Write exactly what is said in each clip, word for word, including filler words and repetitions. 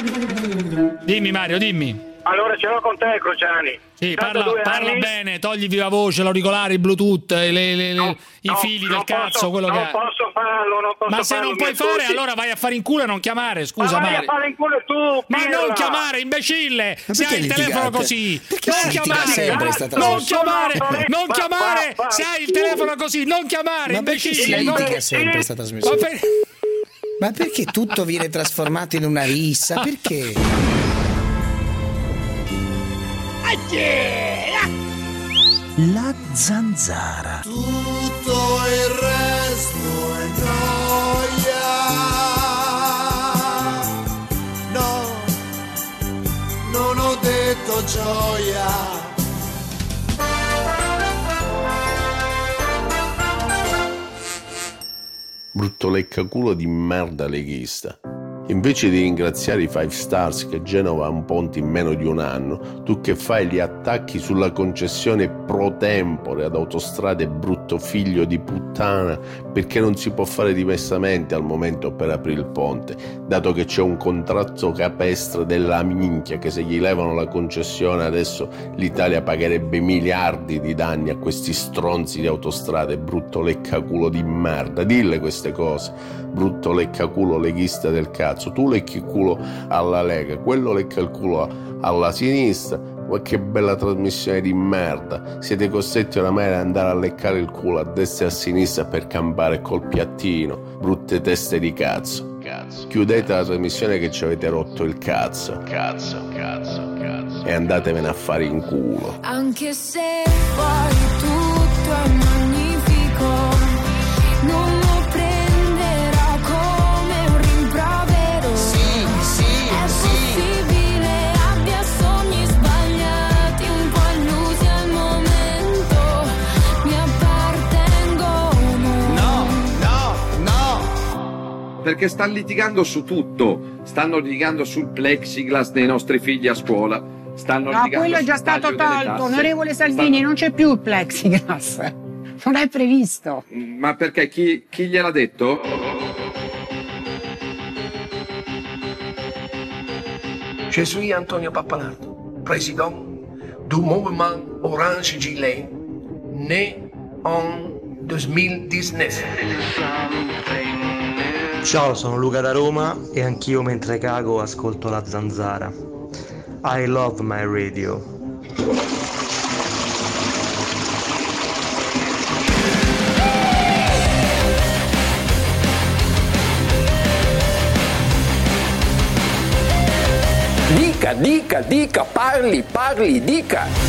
Dimmi Mario, dimmi. Allora ce l'ho con te, Cruciani. Sì, parla, parla anni... bene, togli viva voce, l'auricolare, il Bluetooth, le, le, le, no, i no, fili del posso, cazzo, quello non che Non posso farlo, non posso Ma se farlo, non puoi fare, ascolti. allora vai a fare in culo e non chiamare, scusa Ma vai Mario. a fare in culo tu, Ma pirla. non chiamare, imbecille! Ma se hai il litigate? telefono così, perché non chiamare, sempre sta non chiamare, trasmissione? non Ma- chiamare, ma- ma- se hai il telefono così, non chiamare, Ma perché si imbecille! non- litiga sempre questa trasmissione? Ma per- Ma perché tutto viene trasformato in una rissa? Perché? La zanzara. Tutto il resto è gioia. No, non ho detto gioia. Brutto leccaculo di merda leghista. Invece di ringraziare i Five Stars che Genova ha un ponte in meno di un anno, tu che fai gli attacchi sulla concessione pro tempore ad Autostrade, brutto figlio di puttana, perché non si può fare diversamente al momento per aprire il ponte, dato che c'è un contratto capestre della minchia che se gli levano la concessione adesso l'Italia pagherebbe miliardi di danni a questi stronzi di Autostrade, brutto leccaculo di merda. Dille queste cose, brutto leccaculo leghista del cazzo. Tu lecchi il culo alla Lega, quello lecca il culo alla sinistra. Ma che bella trasmissione di merda. Siete costretti oramai ad andare a leccare il culo a destra e a sinistra per campare col piattino. Brutte teste di cazzo. Cazzo. Chiudete la trasmissione che ci avete rotto il cazzo. Cazzo, cazzo, cazzo. E andatevene a fare in culo. Anche se poi tutto è magnifico, non lo prenderò come un rimprovero. Sì, sì, È sì. possibile abbia sogni sbagliati, un po' illusi al momento, mi appartengono. No, no, no. Perché stanno litigando su tutto, stanno litigando sul plexiglass dei nostri figli a scuola, stanno No, litigando quello è già sul taglio stato delle tolto, tasse. onorevole Salvini, Stanno- non c'è più il plexiglass, non è previsto. Ma perché chi, chi gliel'ha detto? Je suis Antonio Pappalardo, président du mouvement Orange Gilet, né en duemiladiciannove. Ciao, sono Luca da Roma e anch'io mentre cago ascolto la zanzara. I love my radio. Dica, dica, dica, parli, parli, dica.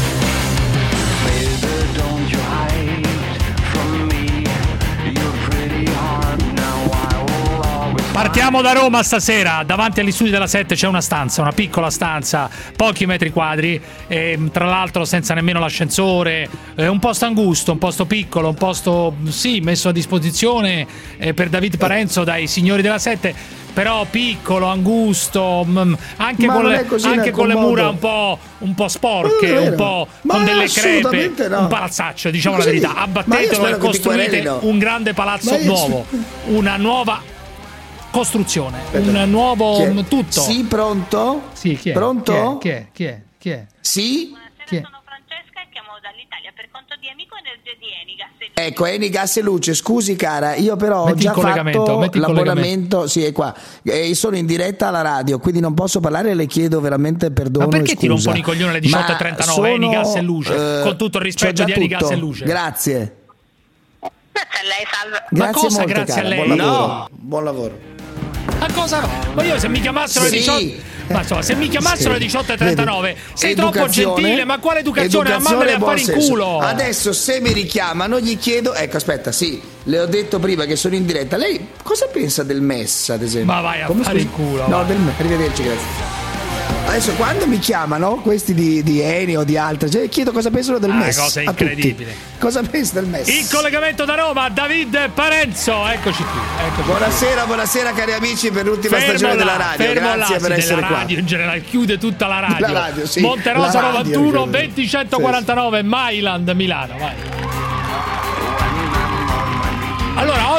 Partiamo da Roma stasera. Davanti agli studi della sette c'è una stanza, una piccola stanza, pochi metri quadri, e, tra l'altro senza nemmeno l'ascensore, eh, un posto angusto, un posto piccolo, un posto sì messo a disposizione eh, per David Parenzo dai signori della sette, però piccolo, angusto, mh, anche, Ma con non le, è così anche con le mura comodo. un po', un po' sporche, Non è un vero. po' Ma con delle crepe, assolutamente no. un palazzaccio, diciamo la Così. verità. Ma io Abbattetelo spero e che ti costruite querelino. un grande palazzo Ma io nuovo, una nuova costruzione, un nuovo Chi è? tutto. Sì, pronto? Sì, chi è? Pronto? Chi è? Chi è? Chi è? Sì? Chi è? Sono Francesca e chiamo dall'Italia per conto di Amico Energia di Enigas. Ecco, Eni Gas e Luce, scusi cara, io però ho Metti già il collegamento, fatto metti il l'abbonamento, sì è qua, e sono in diretta alla radio, quindi non posso parlare e le chiedo veramente perdono. Ma perché e ti scusa. rompono i coglioni alle diciotto e trentanove? Ma Eni Gas e sono, Luce, eh, con tutto il rispetto c'ho già di Eni Gas tutto. e Luce. Grazie. Grazie a lei, salve. Ma Grazie cosa molte, grazie cara. a lei? Buon lavoro. No. Buon lavoro. Ma cosa no? Ma io se mi chiamassero alle Sì. diciotto, ma insomma, se mi chiamassero alle Sì. diciotto e trentanove, Vedi, sei troppo educazione, gentile, ma quale educazione? Ma educazione mammela e a buon fare in senso. culo. Adesso se mi richiamano gli chiedo, ecco aspetta, sì, le ho detto prima che sono in diretta. Lei cosa pensa del M E S, ad esempio? Ma vai a Come fare scusi? in culo. No, vai. del M E S. Arrivederci, grazie. Adesso quando mi chiamano questi di, di Eni o di altre, cioè, chiedo cosa pensano del Ah, M E S. cosa a tutti. incredibile. Cosa pensa del M E S? In collegamento da Roma, David Parenzo, eccoci qui. Eccoci Buonasera, buonasera cari amici per l'ultima Fermo stagione là, della radio. fermo Grazie là, per sì, essere della qua. radio in generale, chiude tutta la radio. La radio, sì. Monterosa La radio, novantuno credo. venti centoquarantanove, Mailand, Milano, vai. Allora, oggi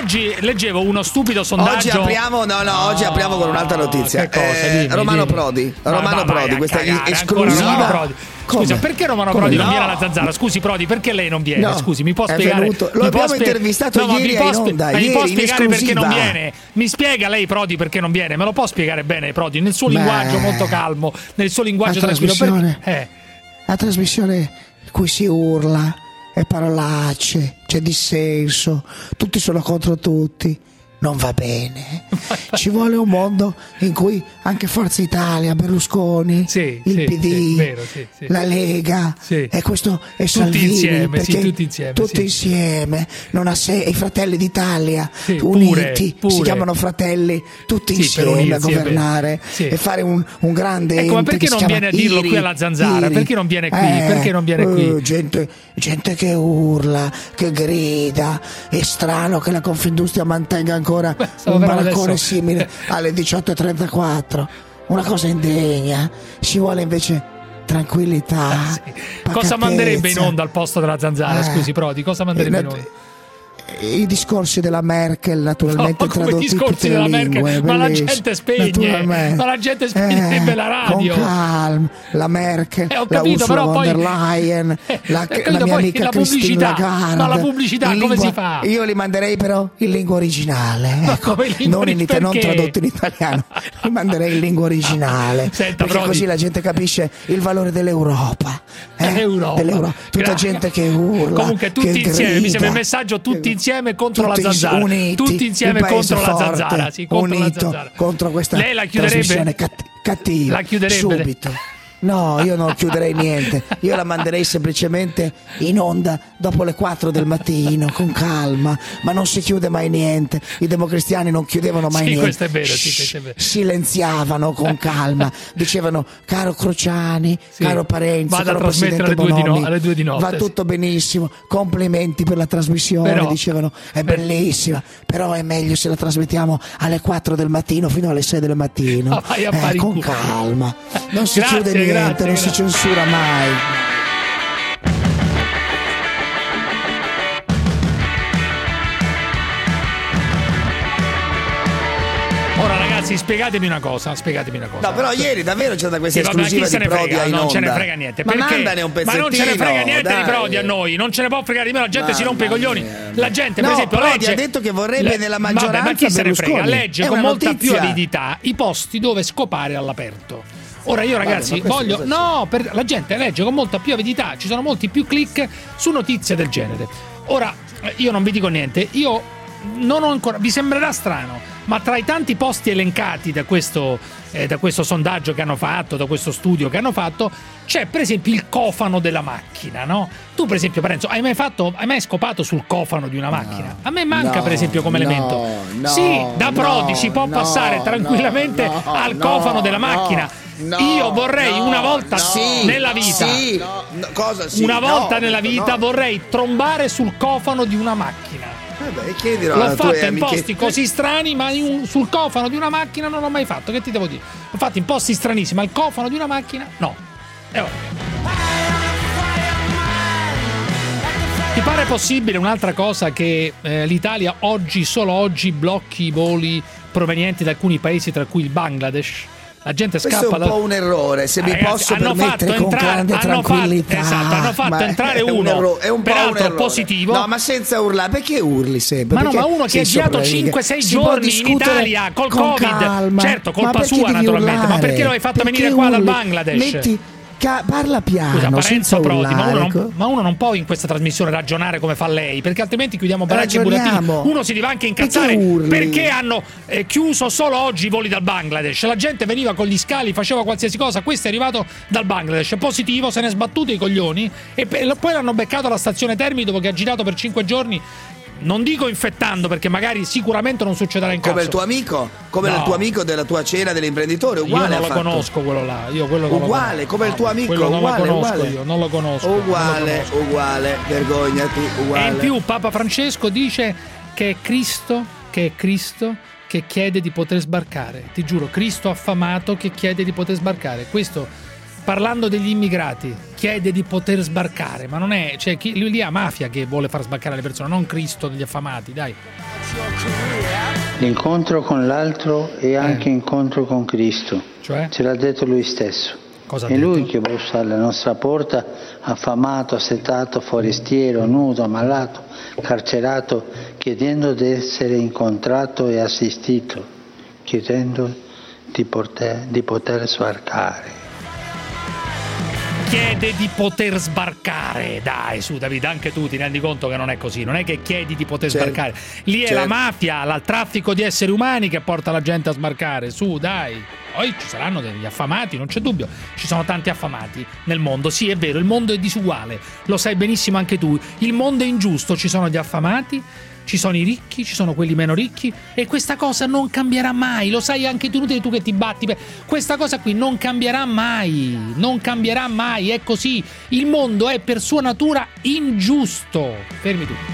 oggi leggevo uno stupido sondaggio. Oggi apriamo, no, no, oggi apriamo con un'altra notizia. Che cosa? Eh, Dimmi, Romano dimmi. Prodi, Ma- Romano ma vai Prodi, a questa cagare, esclusiva. ancora Romano Prodi. Scusa, Come? perché Romano Come Prodi non no? viene alla Zanzara? Scusi Prodi, perché lei non viene? No, Scusi, mi può è spiegare? venuto- lo mi può abbiamo intervistato no, ma ieri mi può in spie- onda, ma mi ieri può in spiegare perché non esclusiva. viene? Mi spiega lei Prodi perché non viene? Me lo può spiegare bene Prodi nel suo Beh, linguaggio molto calmo, nel suo linguaggio la tranquillo? trasmissione- Perché? Eh. La trasmissione in cui si urla e parolacce, c'è dissenso, tutti sono contro tutti. Non va bene. Ci vuole un mondo in cui anche Forza Italia, Berlusconi, Sì, il sì, P D, sì, vero, sì, sì. la Lega Sì. e questo è Tutti Salvini, insieme, sì, perché tutti insieme, tutti sì. insieme, non ha se- i Fratelli d'Italia Sì, uniti, pure, pure. si chiamano fratelli, tutti Sì, per insieme a unirsi, è vero. governare Sì. e fare un, un grande Ecco, ma ente perché che non si chiama viene a dirlo Iri, qui alla Zanzara? Iri. Perché non viene qui? Eh, Perché non viene eh, qui? gente, gente che urla, che grida. È strano che la Confindustria mantenga ancora stavo un però baraccone adesso- simile alle diciotto e trentaquattro. Una cosa indegna. Ci vuole invece tranquillità. Cosa pacatezza. manderebbe in onda al posto della Zanzara? Eh. Scusi Prodi, cosa manderebbe in onda? I discorsi della Merkel, naturalmente No, come tradotti in discorsi tutte le della lingue, Merkel? Ma la bellissimo. gente spegne, Naturalmente. ma la gente spegnerebbe Eh, la radio. Con calma, la Merkel, Eh, ho la capito, Ursula però von der poi- Leyen, Eh, la, ho capito, la mia poi amica la Christine pubblicità. Lagarde. Ma la pubblicità In come lingua- si fa? Io li manderei però in lingua originale, Ma ecco, come in lingua non, in ita- non perché? tradotto in italiano, li manderei in lingua originale, Senta, perché Prodi. così la gente capisce il valore dell'Europa. eh, Europa. dell'Europa. Tutta Grazie. gente che urla, Comunque tutti che insieme, mi grida. sembra il messaggio tutti insieme contro Tutti la Zanzara. uniti, tutti insieme il paese contro la forte, Zanzara, sì, contro la unito Zanzara. contro questa Lei la chiuderebbe? trasmissione cat- cattiva. La chiuderebbe? subito. No, io non chiuderei niente. Io la manderei semplicemente in onda dopo le quattro del mattino, con calma. Ma non si chiude mai niente. I democristiani non chiudevano mai Sì, niente. questo è vero, sì, questo è vero. Silenziavano con calma. Dicevano, caro Crociani, Sì. caro Parenzo, Vada a caro trasmettere Presidente alle due di no- Bonomi, alle due di notte, va sì. tutto benissimo. Complimenti per la trasmissione. Però- Dicevano, è bellissima. Però è meglio se la trasmettiamo alle quattro del mattino fino alle sei del mattino. Ma vai a Eh, fare in con culo. calma. Non si Grazie, chiude niente, grazie, non si grazie. censura mai. Ora ragazzi, spiegatemi una cosa, spiegatemi una cosa. No, però ieri davvero c'è stata questa Sì, vabbè, esclusiva chi se di ne Prodi frega, in non onda. ce ne frega niente. Ma perché? mandane un Ma pezzettino, non ce ne frega niente dai. di Prodi a noi, non ce ne può fregare di meno, la gente si Mamma rompe i coglioni. mia. La gente, per No, esempio, Prodi legge ha detto che vorrebbe nella maggioranza Vabbè, ma chi se ne frega? Berlusconi. Legge È con una molta più notizia. avidità i posti dove scopare all'aperto. Ora io ragazzi ma questo voglio cosa no, per, la gente legge con molta più avidità, ci sono molti più click su notizie del genere. Ora eh, io non vi dico niente, io non ho ancora, vi sembrerà strano, ma tra i tanti posti elencati da questo, eh, da questo sondaggio che hanno fatto, da questo studio che hanno fatto, c'è per esempio il cofano della macchina, no? Tu per esempio Parenzo, hai mai fatto, hai mai scopato sul cofano di una macchina? A me manca no, per esempio come no, elemento. no, sì, da Prodi no, si può no, passare tranquillamente no, al no, cofano della no, macchina. no, Io vorrei no, una volta no, nella vita, sì, no, no, cosa sì, una volta no, nella vita no. vorrei trombare sul cofano di una macchina. Vabbè, chiedilo L'ho alle fatto tue in posti amichette. così strani, ma in un- sul cofano di una macchina non l'ho mai fatto. Che ti devo dire? L'ho fatto in posti stranissimi, ma il cofano di una macchina no. E vabbè. Ti pare possibile un'altra cosa che eh, l'Italia oggi, solo oggi, blocchi i voli provenienti da alcuni paesi, tra cui il Bangladesh? La gente Questo scappa è un da... po' un errore, se mi Ragazzi, posso hanno permettere fatto con entrare- grande hanno fatto- tranquillità. esatto, hanno fatto Ma entrare è un uno, errore, è un po' peraltro un errore. positivo. No, ma senza urlare, perché urli sempre? Ma no, Perché ma uno che ha sei girato sopra le righe? cinque sei Si può giorni in discutere Italia col con Covid. calma. Certo, Ma colpa perché sua devi naturalmente, ma urlare? perché lo hai fatto Perché venire qua dal urli? Bangladesh? Metti, ca- parla piano, Scusa, senza Parenzo Prodi, ma uno, urlare. non, ma uno non può in questa trasmissione ragionare come fa lei, perché altrimenti chiudiamo baracci e burattini. Ragioniamo. Uno si deve anche incazzare Perché urli? perché hanno eh, chiuso solo oggi i voli dal Bangladesh. La gente veniva con gli scali, faceva qualsiasi cosa. Questo è arrivato dal Bangladesh, è positivo, se ne è sbattuto i coglioni e pe- poi l'hanno beccato alla stazione Termini dopo che ha girato per cinque giorni. Non dico infettando, perché magari sicuramente non succederà in caso. Come il tuo amico, come No. il tuo amico della tua cena dell'imprenditore, Io uguale non ha lo fatto. conosco quello là. Io quello non lo Uguale, conosco. come il tuo No, amico, quello non uguale, lo conosco uguale. io, non lo conosco. non lo Uguale, conosco. uguale, vergognati, uguale. E in più Papa Francesco dice che è Cristo, che è Cristo che chiede di poter sbarcare. Ti giuro, Cristo affamato che chiede di poter sbarcare. Questo parlando degli immigrati, chiede di poter sbarcare, ma non è, cioè chi, lui lì ha mafia che vuole far sbarcare le persone, non Cristo degli affamati, dai. L'incontro con l'altro è anche Eh. incontro con Cristo. Cioè? Ce l'ha detto lui stesso. Cosa ha È lui detto? che bussa alla nostra porta, affamato, assetato, forestiero, nudo, ammalato, carcerato, chiedendo di essere incontrato e assistito, chiedendo di poter, di poter sbarcare. Chiede di poter sbarcare. Dai, su Davide, anche tu ti rendi conto che non è così. Non è che chiedi di poter Certo. sbarcare. Lì è Certo. la mafia, il traffico di esseri umani che porta la gente a sbarcare. Su, dai. Poi ci saranno degli affamati, non c'è dubbio. Ci sono tanti affamati nel mondo. Sì, è vero, il mondo è disuguale. Lo sai benissimo anche tu. Il mondo è ingiusto. Ci sono gli affamati, ci sono i ricchi, ci sono quelli meno ricchi. E questa cosa non cambierà mai. Lo sai anche tu, inutile tu che ti batti. per- Questa cosa qui non cambierà mai. Non cambierà mai. È così. Il mondo è per sua natura ingiusto. Fermi tu.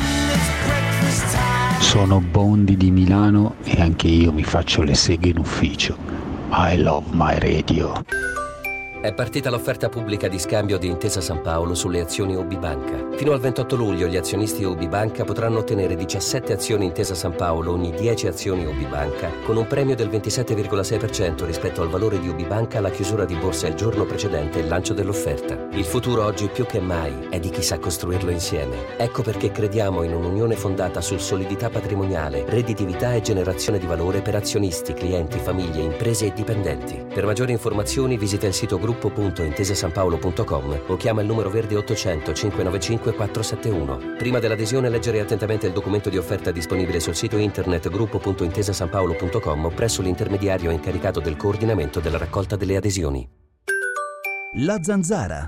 Sono Bondi di Milano e anche io mi faccio le seghe in ufficio. I love my radio. È partita l'offerta pubblica di scambio di Intesa San Paolo sulle azioni U B I Banca. Fino al ventotto luglio gli azionisti U B I Banca potranno ottenere diciassette azioni Intesa San Paolo ogni dieci azioni U B I Banca, con un premio del ventisette virgola sei per cento rispetto al valore di U B I Banca alla chiusura di borsa il giorno precedente il lancio dell'offerta. Il futuro oggi più che mai è di chi sa costruirlo insieme. Ecco perché crediamo in un'unione fondata su solidità patrimoniale, redditività e generazione di valore per azionisti, clienti, famiglie, imprese e dipendenti. Per maggiori informazioni visita il sito gruppo punto intesa san paolo punto com o chiama il numero verde ottocento cinquecentonovantacinque quattrocentosettantuno. Prima dell'adesione leggere attentamente il documento di offerta disponibile sul sito internet gruppo punto intesa san paolo punto com o presso l'intermediario incaricato del coordinamento della raccolta delle adesioni. La Zanzara.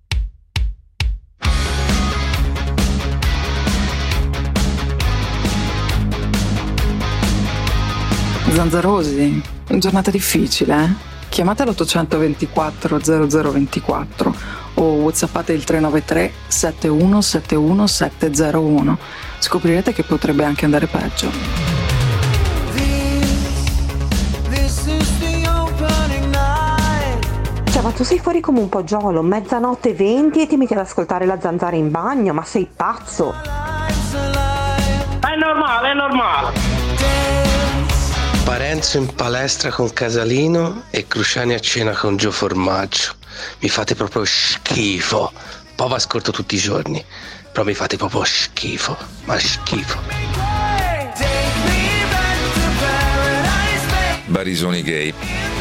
Zanzarosi, giornata difficile, eh? Chiamate l'ottocentoventiquattro zero zero ventiquattro o whatsappate il tre nove tre sette uno sette uno sette zero uno. Scoprirete che potrebbe anche andare peggio. Cioè, ma tu sei fuori come un poggiolo, mezzanotte e venti e ti metti ad ascoltare la Zanzara in bagno, ma sei pazzo! È normale, è normale. Parenzo in palestra con Casalino e Cruciani a cena con Gio Formaggio. Mi fate proprio schifo. Poi vi ascolto tutti i giorni, però mi fate proprio schifo, ma schifo. Barisoni gay.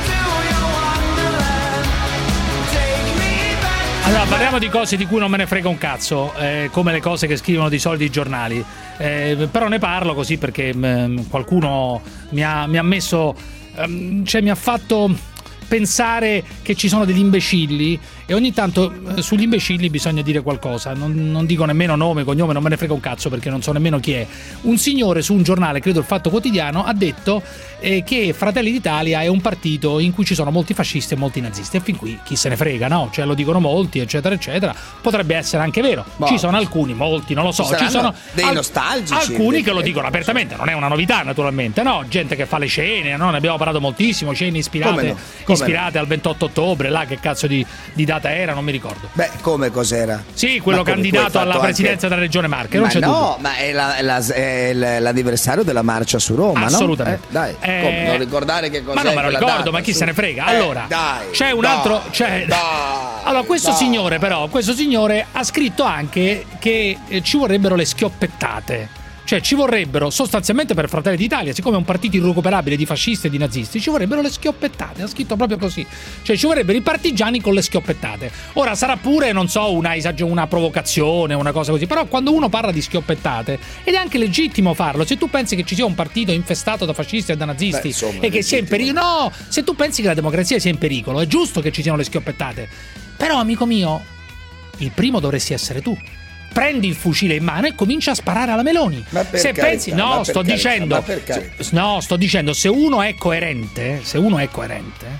Allora, parliamo di cose di cui non me ne frega un cazzo, eh, come le cose che scrivono di solito i giornali. Eh, però ne parlo così perché mh, qualcuno mi ha, mi ha messo, um, cioè mi ha fatto pensare che ci sono degli imbecilli e ogni tanto eh, sugli imbecilli bisogna dire qualcosa. Non, non dico nemmeno nome, cognome, non me ne frega un cazzo perché non so nemmeno chi è. Un signore su un giornale, credo il Fatto Quotidiano, ha detto eh, che Fratelli d'Italia è un partito in cui ci sono molti fascisti e molti nazisti, e fin qui chi se ne frega, no? Cioè lo dicono molti, eccetera eccetera. Potrebbe essere anche vero. Boh. Ci sono alcuni, molti, non lo so, Ci ci sono dei al- nostalgici, alcuni che lo eh, dicono apertamente, non è una novità naturalmente, no? Gente che fa le scene, no? Ne abbiamo parlato moltissimo, scene ispirate, Come no? Come ispirate al ventotto ottobre, là che cazzo di, di data era, non mi ricordo. Beh, come cos'era? Sì, quello Ma come, candidato tu hai alla fatto presidenza anche- della regione Marche, non Ma c'è no, dubbio. ma è, la- è la- è l- l'anniversario della marcia su Roma, Assolutamente. no? Eh, dai, Eh, come, non ricordare che cos'è Ma non me lo quella ricordo, data, ma chi su? se ne frega. Eh, Allora, dai, c'è un dai, altro. C'è... dai, allora, questo dai. signore, però, questo signore ha scritto anche che eh, ci vorrebbero le schioppettate. Cioè, ci vorrebbero sostanzialmente per Fratelli d'Italia, siccome è un partito irrecuperabile di fascisti e di nazisti, ci vorrebbero le schioppettate. Ha scritto proprio così. Cioè, ci vorrebbero i partigiani con le schioppettate. Ora, sarà pure, non so, una, esag- una provocazione, una cosa così. Però, quando uno parla di schioppettate, ed è anche legittimo farlo. Se tu pensi che ci sia un partito infestato da fascisti e da nazisti Beh, insomma, e che sia in legittimo. pericolo, no, se tu pensi che la democrazia sia in pericolo, è giusto che ci siano le schioppettate. Però, amico mio, il primo dovresti essere tu. Prendi il fucile in mano e comincia a sparare alla Meloni. Ma per se carità, pensi, no, ma per sto carità, dicendo, ma per carità. no, sto dicendo, se uno è coerente, se uno è coerente,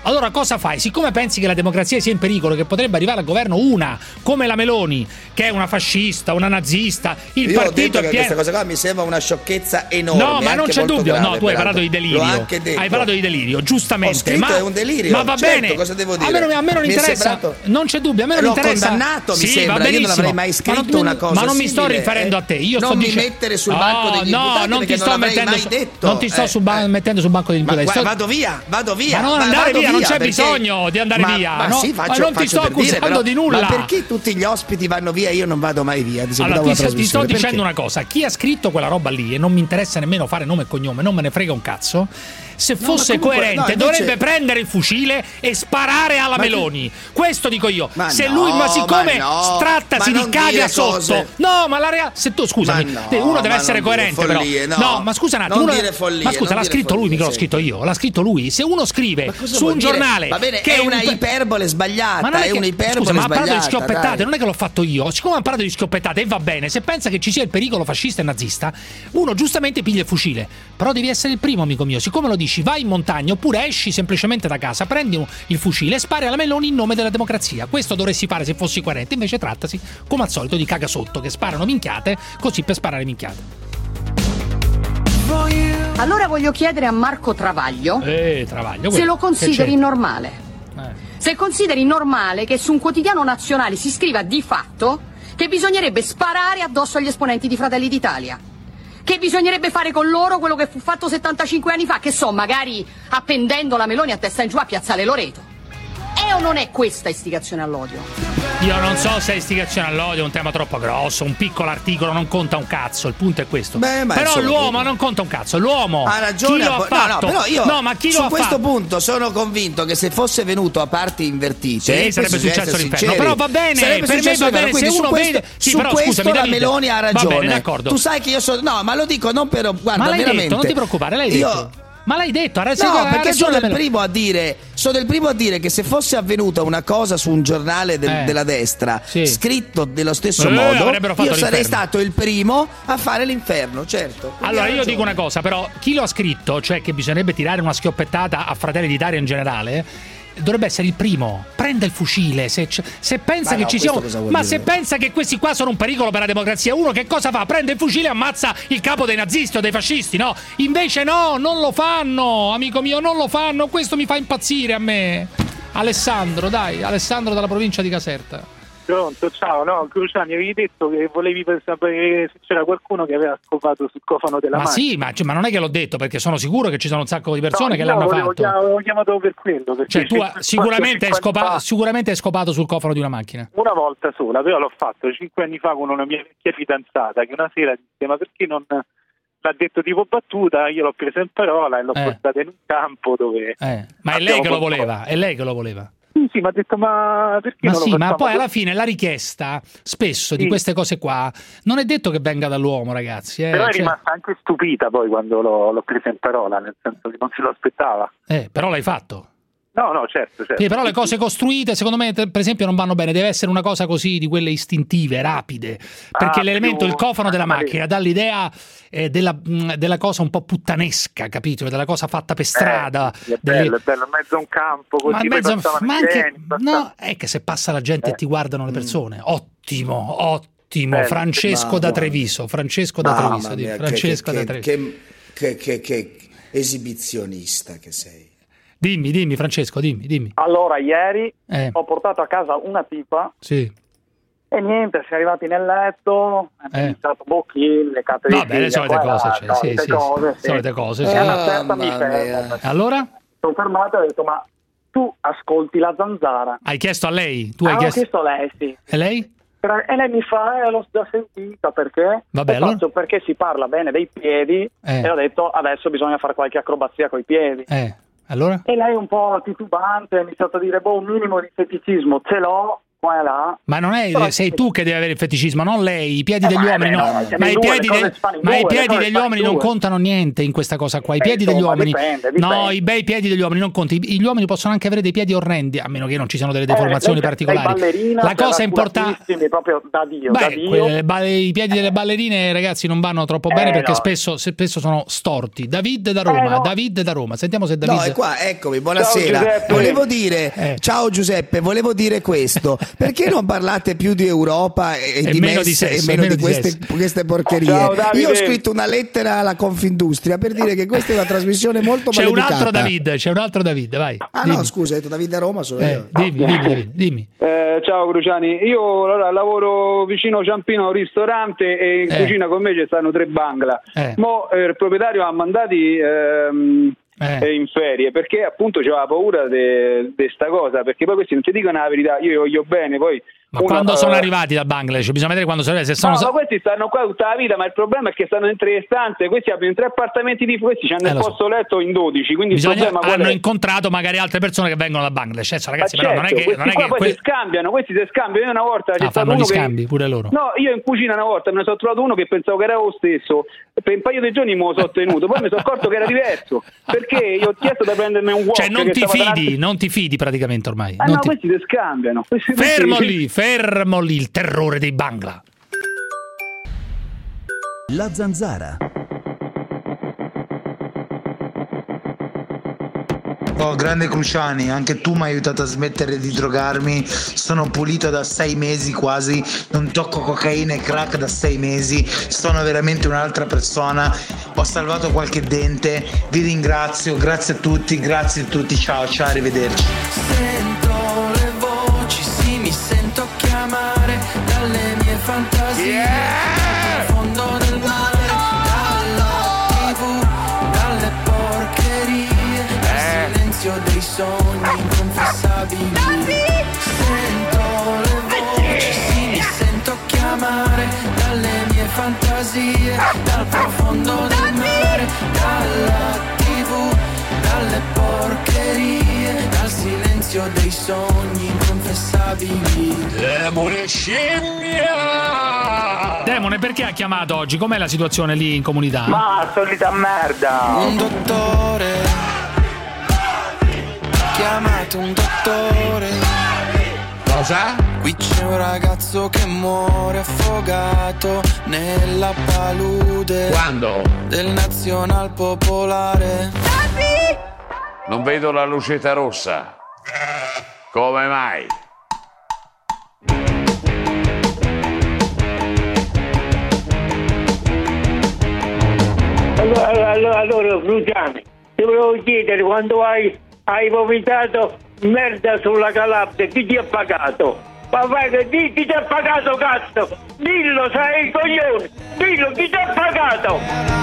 Allora cosa fai? Siccome pensi che la democrazia sia in pericolo, che potrebbe arrivare al governo una come la Meloni, che è una fascista, una nazista, il Io partito ho detto è che pieno... questa cosa qua mi sembra una sciocchezza enorme. No, ma non c'è dubbio. Grave, no, tu hai parlato di delirio. L'ho anche detto. Hai parlato di delirio, giustamente. Ho scritto ma è un delirio. Ma va certo, bene. Cosa devo dire? A me, a me non mi interessa. Sembrato... Non c'è dubbio. A me non L'ho interessa. condannato, mi sì, sembra. Va Io non avrei mai scritto ma non, una cosa. Ma non mi sto simile, riferendo eh? a te. Io non sto mi dicendo... mettere sul banco degli no, imputati non ti perché sto non l'avrei mettendo mai su... detto. Non ti sto eh, su ba- eh. mettendo sul banco degli imputati. Ma sto... vado via, vado via. Ma non ma andare via, non c'è perché... bisogno di andare ma, via. Ma no? sì, faccio, ma non ti faccio sto per dire, accusando però, di nulla. Ma perché tutti gli ospiti vanno via e io non vado mai via? Allora, ti, ti sto dicendo una cosa: chi ha scritto quella roba lì, e non mi interessa nemmeno fare nome e cognome, non me ne frega un cazzo. Se No, fosse comunque, coerente, no, invece... dovrebbe prendere il fucile e sparare alla ma Meloni. Che... Questo dico io. Ma se no, lui, ma siccome ma no, trattasi ma di caga sotto, cose... no, ma la rea... se tu scusami, no, uno deve essere coerente, follie, però. No. no, ma scusa un attimo. Non uno... dire follie, ma scusa, l'ha scritto follie, lui, mica l'ho sì. scritto io. L'ha scritto lui. Se uno scrive su un dire? giornale, va bene, che è una un... iperbole sbagliata. Ma non è, è che... un'iperbole scusa, ma ha sbagliata. parlato di schioppettate, dai. non è che l'ho fatto io. Siccome ha parlato di schioppettate e va bene, se pensa che ci sia il pericolo fascista e nazista, uno giustamente piglia il fucile. Però devi essere il primo, amico mio. Siccome lo dici, vai in montagna oppure esci semplicemente da casa, prendi il fucile e spari alla Meloni in nome della democrazia. Questo dovresti fare se fossi coerente. Invece trattasi, come al solito, di caga sotto che sparano minchiate così per sparare minchiate. Allora voglio chiedere a Marco Travaglio, eh, Travaglio se lo consideri normale. Eh. Se consideri normale che su un quotidiano nazionale si scriva di fatto che bisognerebbe sparare addosso agli esponenti di Fratelli d'Italia. Che bisognerebbe fare con loro quello che fu fatto settantacinque anni fa, che so, magari appendendo la Meloni a testa in giù a Piazzale Loreto. È o non è questa istigazione all'odio? Io non so se è istigazione all'odio, è un tema troppo grosso, un piccolo articolo non conta un cazzo, il punto è questo. Beh, ma però insomma, l'uomo che... non conta un cazzo, l'uomo ha ragione, chi lo ha no, fatto? No, però io no, ma chi su lo ha questo fatto? punto sono convinto che se fosse venuto a parti invertite, sì, sarebbe successo l'inferno. Però va bene, sarebbe per me va bene, se uno questo, vede sì, su però, questo scusami, la Davide, Meloni ha ragione. Va bene, d'accordo. Tu sai che io sono no, ma lo dico non per guarda, ma l'hai veramente. detto, non ti preoccupare, l'hai io... detto. Ma l'hai detto, ha ragione. No, perché sono il Meloni. primo a dire sono il primo a dire che se fosse avvenuta una cosa su un giornale del, eh. della destra sì. scritto dello stesso eh, modo, io sarei stato il primo a fare l'inferno, certo. Allora io dico una cosa, però chi lo ha scritto, cioè che bisognerebbe tirare una schioppettata a Fratelli d'Italia in generale, dovrebbe essere il primo. Prenda il fucile se, se pensa ma che no, ci siamo ma dire? se pensa che questi qua sono un pericolo per la democrazia, uno che cosa fa? Prende il fucile e ammazza il capo dei nazisti o dei fascisti, no? Invece no, non lo fanno, amico mio, non lo fanno. Questo mi fa impazzire a me. Alessandro, dai, Alessandro dalla provincia di Caserta. Pronto, ciao, no, Cruciani, avevi detto che volevi sapere se c'era qualcuno che aveva scopato sul cofano della ma macchina. Sì, ma, cioè, ma non è che l'ho detto, perché sono sicuro che ci sono un sacco di persone no, che l'hanno volevo, fatto. Avevo chiamato per quello. Cioè tu sicuramente hai, scopa- sicuramente hai scopato sul cofano di una macchina. Una volta sola, però l'ho fatto cinque anni fa con una mia vecchia fidanzata che una sera disse ma perché non... l'ha detto tipo battuta, io l'ho presa in parola e l'ho eh. portata in un campo dove... Eh. Ma è lei che lo voleva, è lei che lo voleva. Sì, sì, mi ha detto ma perché ma non sì, lo ma poi per... alla fine la richiesta spesso sì. di queste cose qua non è detto che venga dall'uomo, ragazzi. Eh. Però è cioè... rimasta anche stupita poi quando l'ho, l'ho presa in parola, nel senso che non se lo aspettava. Eh, però l'hai fatto. No, no, certo, certo. Sì, però le cose costruite, secondo me, per esempio, non vanno bene. Deve essere una cosa così, di quelle istintive, rapide. Perché ah, l'elemento, più... il cofano della ah, macchina, dà l'idea eh, della, della cosa un po' puttanesca, capito? Della cosa fatta per strada. Eh, è delle... bello, è bello, mezzo un campo, così ma mezzo, ma anche, pieni, no, è che se passa la gente eh. e ti guardano le persone. Mm. Ottimo, ottimo. Bello, Francesco da Treviso. Francesco da Treviso. Mia, Francesco che, da che, Treviso. Che, che, che, che esibizionista che sei. Dimmi, dimmi Francesco, dimmi, dimmi. Allora, ieri eh. ho portato a casa una tipa sì. e niente, si è arrivati nel letto, abbiamo eh. iniziato bocchine, cate di Vabbè, le solite quella, cose, cioè, solite sì, cose, sì, sì. solite cose, E sì. a una certa mi mia. fermo. Allora? Sono fermato e ho detto, ma tu ascolti la Zanzara? Hai chiesto a lei? Tu hai ah, chiesto... ho chiesto a lei, sì. E lei? E lei mi fa, eh, l'ho già sentita, perché? Vabbè, e allora... faccio, perché si parla bene dei piedi eh. e ho detto, adesso bisogna fare qualche acrobazia coi piedi. Eh. Allora? E lei un po' titubante, ha iniziato a dire, boh, un minimo di feticismo ce l'ho, qua e là. Ma non è, Però sei tu che devi avere il feticismo, non lei. I piedi Eh, degli ma- uomini, eh, no. no, siamo Ma in i due, piedi, le cose de- si fanno in ma i due, le piedi cose degli si fanno uomini in non due. contano niente in questa cosa qua. I Eh, piedi degli insomma, uomini, dipende, no, dipende. i bei piedi degli uomini non conti. Gli uomini possono anche avere dei piedi orrendi, a meno che non ci siano delle deformazioni Eh, lei- particolari. lei ballerina, La cosa c'era importante. curatissimi, proprio da Dio, da Beh, Dio. quelle ba- i piedi delle ballerine, ragazzi, non vanno troppo bene Eh, perché no. spesso, spesso sono storti. David da Roma, Eh, no. David da Roma. Sentiamo se David. No, è qua, eccomi, buonasera. Ciao, Giuseppe. volevo dire, Eh. ciao Giuseppe, volevo dire questo. Perché non parlate più di Europa e, E di meno messe di sesso, e meno meno di di queste, sesso. queste porcherie? Ciao, Davide. Io ho scritto una lettera alla Confindustria per dire che questa è una trasmissione molto C'è un maleducata. altro David, c'è un altro David, vai. Ah dimmi. no, scusa, hai detto Davide a Roma, sono Eh, io. dimmi, dimmi, dimmi, dimmi. Eh, ciao Cruciani, io allora, lavoro vicino a Ciampino a un ristorante e in Eh. cucina con me ci stanno tre bangla. Eh. Mo eh, il proprietario ha mandati ehm, Eh. eh, in ferie perché appunto c'aveva paura di questa cosa, perché poi questi non ti dicono la verità, io li voglio bene, poi Ma uno, quando eh, sono arrivati da Bangladesh? Bisogna vedere quando sono arrivati. Se sono No, ma questi stanno qua tutta la vita, ma il problema è che stanno in tre stanze, questi hanno in tre appartamenti di questi, hanno Eh, il lo so. posto letto in dodici, quindi Bisogna, il problema qual hanno è? incontrato magari altre persone che vengono da Bangladesh. Adesso, ragazzi, Ma però non è certo, che. questi Non è qua che poi que- si scambiano, questi si scambiano. Io una volta c'è Ah, stato fanno uno gli che... scambi pure loro. No, io in cucina una volta me ne sono trovato uno che pensavo che era lo stesso, per un paio di giorni me lo sono tenuto, poi mi sono accorto che era diverso, perché io ho chiesto di prendermi un wok. Cioè, non che ti stava fidi, davanti- non ti fidi praticamente ormai. Ah Non no, ti- questi si scambiano. Questi- Fermo questi- lì, fermo lì, il terrore dei Bangla. La Zanzara. Oh, grande Cruciani, anche tu mi hai aiutato a smettere di drogarmi. Sono pulito da sei mesi quasi, non tocco cocaina e crack da sei mesi. Sono veramente un'altra persona. Ho salvato qualche dente. Vi ringrazio, grazie a tutti, grazie a tutti. Ciao, ciao, arrivederci. Sento le voci, sì, mi sento chiamare dalle mie fantasie, dal fondo del mare, dalla tivù, dalle porcherie, dal silenzio dei sogni inconfessabili. Sento le voci, sì, mi sento chiamare dalle mie fantasie, dal profondo del mare, dalla tivù, dalle porcherie, dal silenzio dei sogni inconfessabili. Demone scimmia! Demone, perché ha chiamato oggi? Com'è la situazione lì in comunità? Ma solita merda. Un dottore, chiamate un dottore. Cosa? Qui c'è un ragazzo che muore affogato nella palude. Quando? Del Nazional Popolare. Non vedo la lucetta rossa. Come mai? Allora, allora, allora Cruciani, ti volevo chiedere, quando hai, hai vomitato merda sulla Calabria, chi ti ha pagato? Ma vai che chi, chi ti ha pagato, cazzo? Dillo, sei il coglione! Dillo, chi ti ha pagato?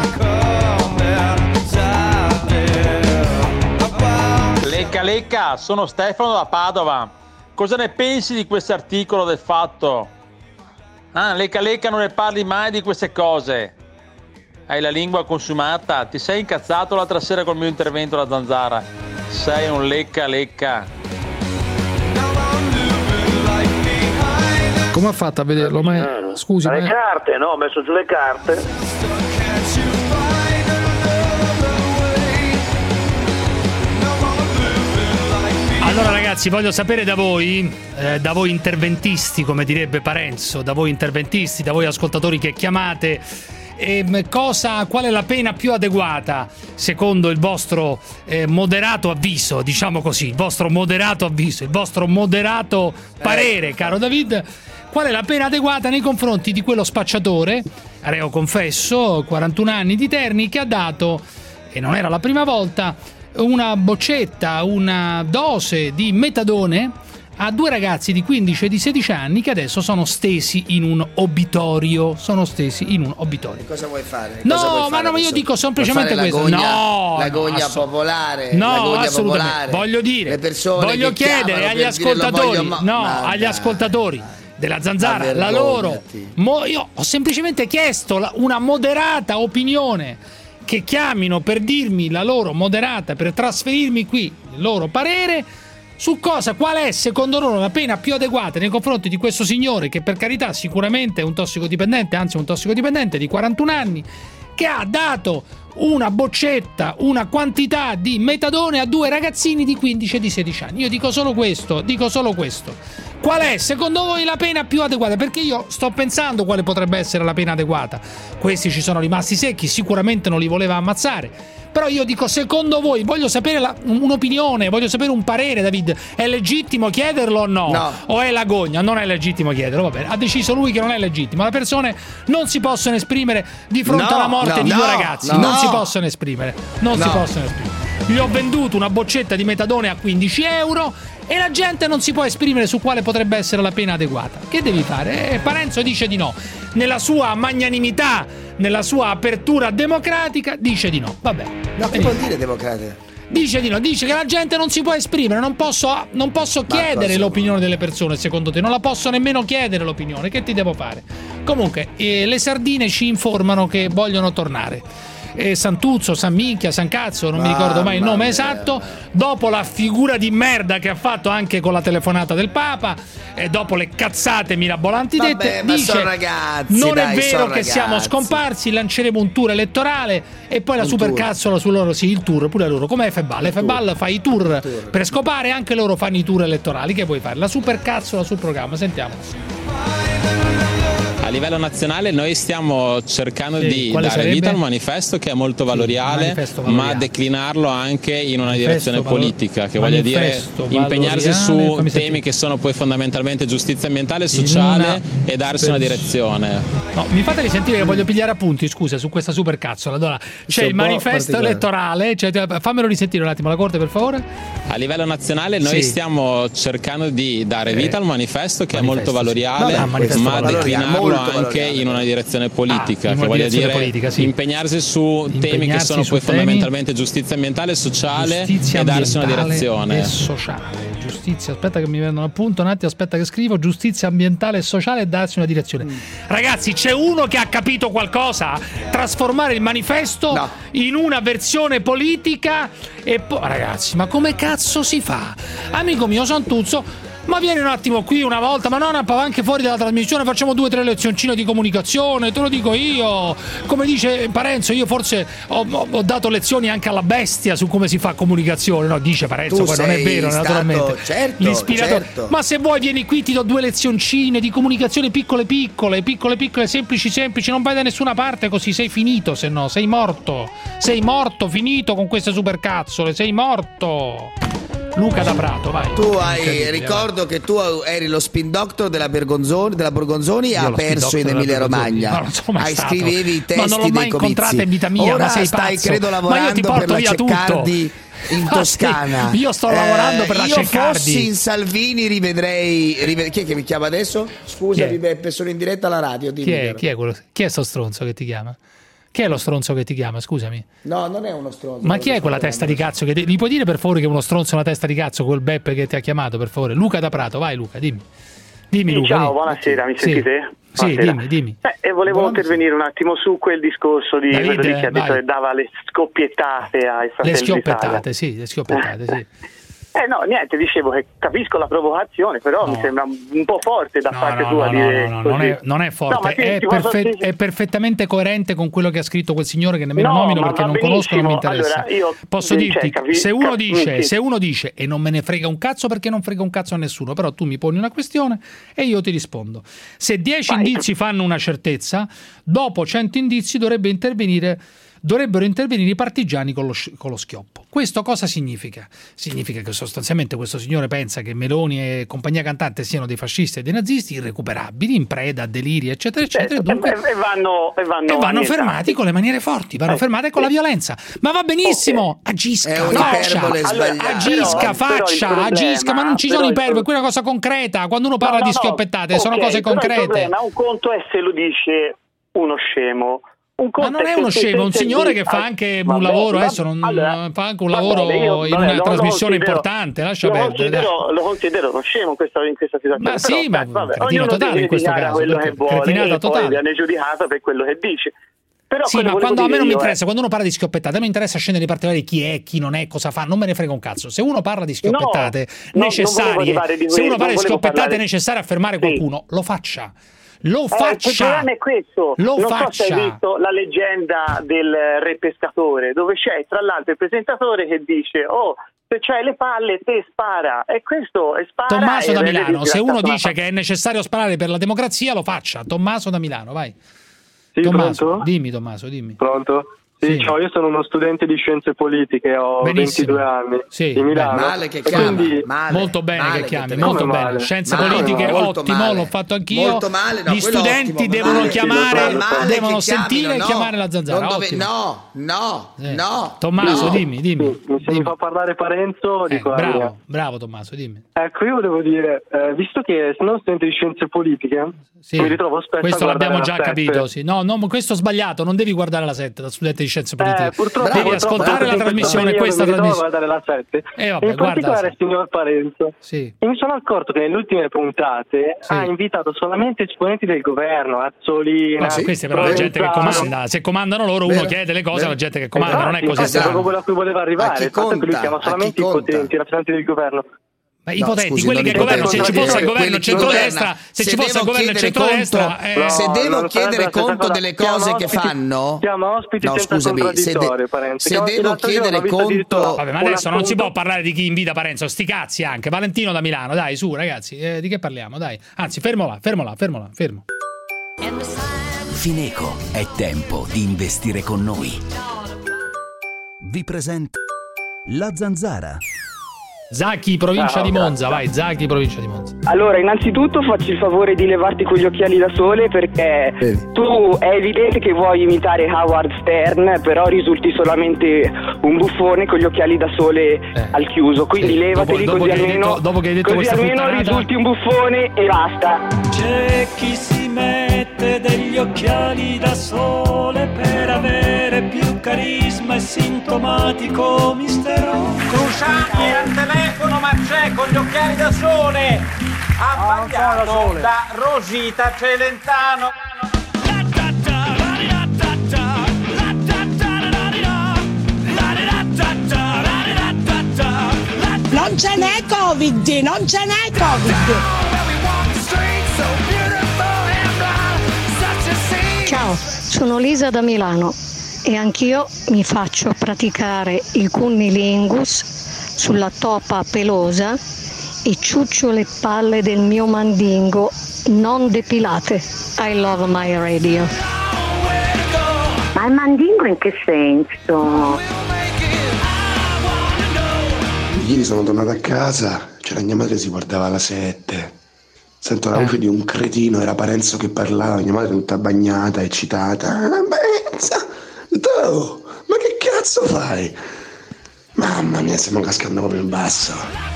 Lecca Lecca, sono Stefano da Padova. Cosa ne pensi di questo articolo del Fatto? Ah, Lecca Lecca, non ne parli mai di queste cose. Hai la lingua consumata, ti sei incazzato l'altra sera col mio intervento alla Zanzara. Sei un Lecca Lecca. Come ha fatto a vederlo? Ma è... Scusi, ma Le è... carte, no? Ho messo sulle carte. Allora ragazzi, voglio sapere da voi, eh, da voi interventisti, come direbbe Parenzo, da voi interventisti, da voi ascoltatori che chiamate, ehm, cosa, qual è la pena più adeguata secondo il vostro eh, moderato avviso, diciamo così, il vostro moderato avviso, il vostro moderato parere, caro David. Qual è la pena adeguata nei confronti di quello spacciatore, reo confesso, quarantuno anni di Terni, che ha dato, e non era la prima volta, una boccetta, una dose di metadone a due ragazzi di quindici e di sedici anni che adesso sono stesi in un obitorio. Sono stesi in un obitorio. Cosa vuoi fare? No, Cosa vuoi ma fare no, ma io adesso? dico semplicemente Vuoi fare questo. la gogna, No, la no, gogna assolut- popolare. No, la gogna assolutamente. popolare. Voglio dire, le persone voglio che chiedere chiamano agli per dire, ascoltatori, "Lo voglio ma-" no, ma agli dai. ascoltatori della Zanzara, Ma la loro. vergognati. Mo- io ho semplicemente chiesto la- una moderata opinione, che chiamino per dirmi la loro moderata, per trasferirmi qui il loro parere su cosa, qual è secondo loro la pena più adeguata nei confronti di questo signore che per carità sicuramente è un tossicodipendente, anzi un tossicodipendente di quarantuno anni, che ha dato una boccetta, una quantità di metadone a due ragazzini di quindici e di sedici anni. Io dico solo questo, dico solo questo. Qual è secondo voi la pena più adeguata? Perché io sto pensando quale potrebbe essere la pena adeguata. Questi ci sono rimasti secchi, sicuramente non li voleva ammazzare. Però io dico, secondo voi, voglio sapere la, un'opinione, voglio sapere un parere, David. È legittimo chiederlo o no? No. O è lagogna? Non è legittimo chiederlo, va bene. Ha deciso lui che non è legittimo. Le persone non si possono esprimere di fronte No, alla morte no, di no, due ragazzi. no. Non si possono esprimere. Non No. si possono esprimere. Gli ho venduto una boccetta di metadone a quindici euro e la gente non si può esprimere su quale potrebbe essere la pena adeguata. Che devi fare? Eh, Parenzo dice di no. Nella sua magnanimità, nella sua apertura democratica, dice di no. Vabbè. No, che vuol dire democratica? Dice di no, dice che la gente non si può esprimere, non posso, non posso chiedere cosa? l'opinione delle persone, secondo te, non la posso nemmeno chiedere l'opinione, che ti devo fare? Comunque, eh, le sardine ci informano che vogliono tornare. Eh, Santuzzo, San Minchia, San Cazzo, non mi ricordo mai il nome esatto, dopo la figura di merda che ha fatto anche con la telefonata del Papa e dopo le cazzate mirabolanti Vabbè, dette, ma dice son ragazzi, non dai, è vero son che siamo ragazzi. scomparsi, lanceremo un tour elettorale e poi la Un supercazzola su loro, sì, il tour, pure loro, come F B A L, F B A L fa i tour, tour per scopare, anche loro fanno i tour elettorali, che vuoi fare? La supercazzola sul programma, sentiamo. A livello nazionale noi stiamo cercando Sì, di quale dare sarebbe? vita al manifesto che è molto valoriale, manifesto valoriale. ma declinarlo anche in una Manifesto direzione valor- politica, che voglia dire manifesto impegnarsi valoriale, su fammi temi sentire. che sono poi fondamentalmente giustizia ambientale e In sociale una e darsi una pers- direzione. No, mi fate risentire che voglio pigliare appunti, scusa, su questa supercazzola. Allora, c'è è il un po' manifesto particolare. elettorale, cioè, fammelo risentire un attimo la corte, per favore. A livello nazionale noi Sì. stiamo cercando di dare vita al manifesto che è molto valoriale, Vabbè, manifesto ma valoriale, declinarlo molto anche valoriale. in una direzione politica, Ah, in che una voglia direzione dire politica, sì. impegnarsi su temi che Impegnarsi sono su poi temi- fondamentalmente giustizia ambientale e sociale Giustizia e darsi una ambientale direzione. e sociale. Giustizia, aspetta che mi vengono appunto un attimo, aspetta che scrivo. Giustizia ambientale e sociale e darsi una direzione. Mm. Ragazzi, c'è uno che ha capito qualcosa? Trasformare il manifesto in una versione politica e poi... Ragazzi, ma come cazzo si fa? Amico mio Santuzzo, ma vieni un attimo qui una volta, ma non anche fuori dalla trasmissione, facciamo due o tre lezioncine di comunicazione, te lo dico io. Come dice Parenzo, io forse ho, ho- ho dato lezioni anche alla bestia su come si fa comunicazione, no? Dice Parenzo, Tu poi non è sei vero, stato- naturalmente. certo, L'ispiratore. certo. Ma se vuoi vieni qui, ti do due lezioncine di comunicazione piccole piccole, piccole piccole, semplici semplici, non vai da nessuna parte così, sei finito, se no, sei morto. Sei morto, finito con queste supercazzole, sei morto. Luca da Prato, vai. Tu hai, Incredibile, ricordo che tu eri lo spin doctor della Bergonzoni, della Borgonzoni e Io ha lo spin perso doctor in della Emilia Bergonzoni. Romagna. No, non sono mai hai stato. scrivevi i Ma testi non l'ho mai dei comizi. incontrata in vita mia, Ora ma sei stai pazzo. credo Ma io lavorando ti porto per la via tutto. Ceccardi in Ah, sì. Toscana. Io sto lavorando per la io Ceccardi. fossi in Salvini rivedrei, rive- chi è che mi chiama adesso? Scusami Chi è? Beppe, sono in diretta alla radio, dimmi. Chi è, caro. chi è quello? Chi è sto stronzo che ti chiama? Chi è lo stronzo che ti chiama? Scusami. No, non è uno stronzo. Ma chi è quella testa di cazzo che ti... Gli puoi dire per favore che è uno stronzo, una testa di cazzo, quel Beppe che ti ha chiamato, per favore? Luca da Prato, vai Luca, dimmi. Dimmi Sì, Luca. ciao, dimmi. buonasera, mi Sì. sentite? Sì, Buonasera. dimmi, dimmi. Eh, e volevo Buonasera. intervenire un attimo su quel discorso di David, quello lì che ha detto vai. che dava le scoppiettate ai fratelli Le d'Italia. schioppettate, sì, le schioppettate, sì. Eh no, niente, dicevo che capisco la provocazione, però No. mi sembra un po' forte da No, parte no, tua no, dire no, no, così. non è, non è forte, No, ma è, senti, ma perfe- senti- è perfettamente coerente con quello che ha scritto quel signore che nemmeno No, nomino ma perché va non conosco, non mi benissimo. interessa. Allora, io- Posso cioè, dirti, capi- se uno cap- dice, sì. se uno dice e non me ne frega un cazzo perché non frega un cazzo a nessuno, però tu mi poni una questione e io ti rispondo. Se dieci indizi fanno una certezza, dopo cento indizi dovrebbe intervenire dovrebbero intervenire i partigiani con lo, sci- con lo schioppo. Questo cosa significa? Significa che sostanzialmente questo signore pensa che Meloni e compagnia cantante siano dei fascisti e dei nazisti irrecuperabili, in preda a deliri, eccetera, eccetera. Certo, e dunque, e, e vanno, e vanno, e vanno annientati. fermati con le maniere forti, vanno Eh, fermati con la violenza. Ma va benissimo, agisca, È faccia, un'iperbole sbagliata. agisca, Però- però il faccia, problema- agisca, ma non ci sono però il iperbole, pro- qui è una cosa concreta. Quando uno parla No, no, di no, schioppettate, sono ok, cose però il concrete. problema, un conto è se lo dice uno scemo. Un Ma conto non è che uno se- scemo, è un se- signore se- che fa ah, anche vabbè, un lavoro, vabbè, adesso non, allora, fa anche un va lavoro bene, io- in vabbè, una lo- lo trasmissione considero- importante, lascia lo perdere. dai. considero, lo considero uno scemo in questa, in questa situazione. Ma sì, però, ma beh, vabbè, cretino ognuno totale deve in questo dichiarare caso, quello perché che vuole cretinata e poi totale. viene giudicato per quello che dice. Però sì, ma quando a me non mi interessa, è... quando uno parla di schioppettate, a me mi interessa scendere nei particolari chi è, chi non è, cosa fa, non me ne frega un cazzo. Se uno parla di schioppettate no, necessarie, no, di se uno parla di schioppettate parlare... necessarie a fermare sì. qualcuno, lo faccia. Lo eh, faccia. Il problema è questo. Lo non faccia. so se hai visto la leggenda del re pescatore, dove c'è tra l'altro il presentatore che dice "Oh, se c'hai le palle te spara", e questo è spara. Tommaso e da Milano, se uno dice fa... che è necessario sparare per la democrazia, lo faccia. Tommaso da Milano, vai. Sì, Tommaso, pronto? dimmi Tommaso, dimmi. Pronto? Sì, Sì. ciao, io sono uno studente di scienze politiche, ho Benissimo. ventidue anni Sì. di Milano. Male che E chiama, quindi... male, molto bene male che chiami, che molto Come bene. male? Scienze Male, politiche, molto ottimo, male. l'ho fatto anch'io. Molto male, no, Gli quello studenti ottimo, devono male, chiamare, male devono che sentire chiamino, e no. chiamare la zanzara. Non dove- ottimo. no, no, Sì. no. Tommaso, no. dimmi, dimmi. Sì, se mi fa parlare Parenzo, Eh, dico la mia. bravo, bravo Tommaso, dimmi. Ecco, io volevo dire, eh, visto che sono uno studente di scienze politiche, Sì. mi ritrovo spesso Questo a guardare l'abbiamo già la sette. capito, sì. No, no, ma questo è sbagliato, non devi guardare la sette da studente di scienze politiche. Eh, purtroppo, devi purtroppo, ascoltare perché la in trasmissione, questo questa periodo mi trasmissione. ritrovo a guardare la sette. Eh, vabbè, in particolare guarda. il signor Parenzo. Sì. E mi sono accorto che nelle ultime puntate Sì. ha invitato solamente esponenti del governo, Azzolina. No, sì, questa è però la gente che Provenzano. comanda. Se comandano loro, uno Vero, chiede le cose vero. alla gente che comanda, non è Esatto, così infatti è proprio strano. quello a cui voleva A arrivare. chi Il fatto è che lui conta? chiama A chi solamente i conta? potenti, i rappresentanti del governo. Ma No, ipotetici, scusi, quelli non che governano, se ci ipotetici, fosse il quelli governo che centrodestra, governano. se ci Se fosse il devo governo chiedere centrodestra, conto- eh, No, se devo non chiedere sarebbe la stessa conto cosa. delle Chiama cose che ospiti- fanno, chiama ospiti no senza scusami, se, de- contraddittorio, Parenzo. se Chiama- devo l'altro giorno chiedere ho visto addirittura conto, vabbè, ma un adesso non si appunto- può parlare di chi invita Parenzo, sti cazzi anche. Valentino da Milano, dai, su ragazzi, eh, di che parliamo, dai. Anzi, fermo là, fermo là, fermo là, fermo. Fineco, è tempo di investire con noi. Vi presento La Zanzara. Zacchi, provincia Ah, di Monza, grazie. vai, Zacchi, provincia di Monza. Allora, innanzitutto facci il favore di levarti quegli occhiali da sole, perché Bene. tu è evidente che vuoi imitare Howard Stern, però risulti solamente un buffone con gli occhiali da sole Eh. al chiuso. Quindi Sì, levateli dopo- dopo così che hai almeno, detto- dopo che hai detto così questa almeno puttanata- risulti un buffone e basta. C'è chi si mette degli occhiali da sole per avere più carisma e sintomatico mistero. Cruciani è al telefono, ma c'è con gli occhiali da sole. Ha sbagliato da Rosita Celentano. Non ce n'è Covid, non ce n'è Covid. Ciao, sono Lisa da Milano e anch'io mi faccio praticare il cunnilingus sulla topa pelosa e ciuccio le palle del mio mandingo non depilate. I love my radio. Ma il mandingo in che senso? Ieri sono tornato a casa, c'era mia madre che si guardava alla sette. Sento la voce di un cretino, era Parenzo che parlava, mia madre tutta bagnata, eccitata. Ah, Parenzo, tu, ma che cazzo fai? Mamma mia, stiamo cascando proprio in basso.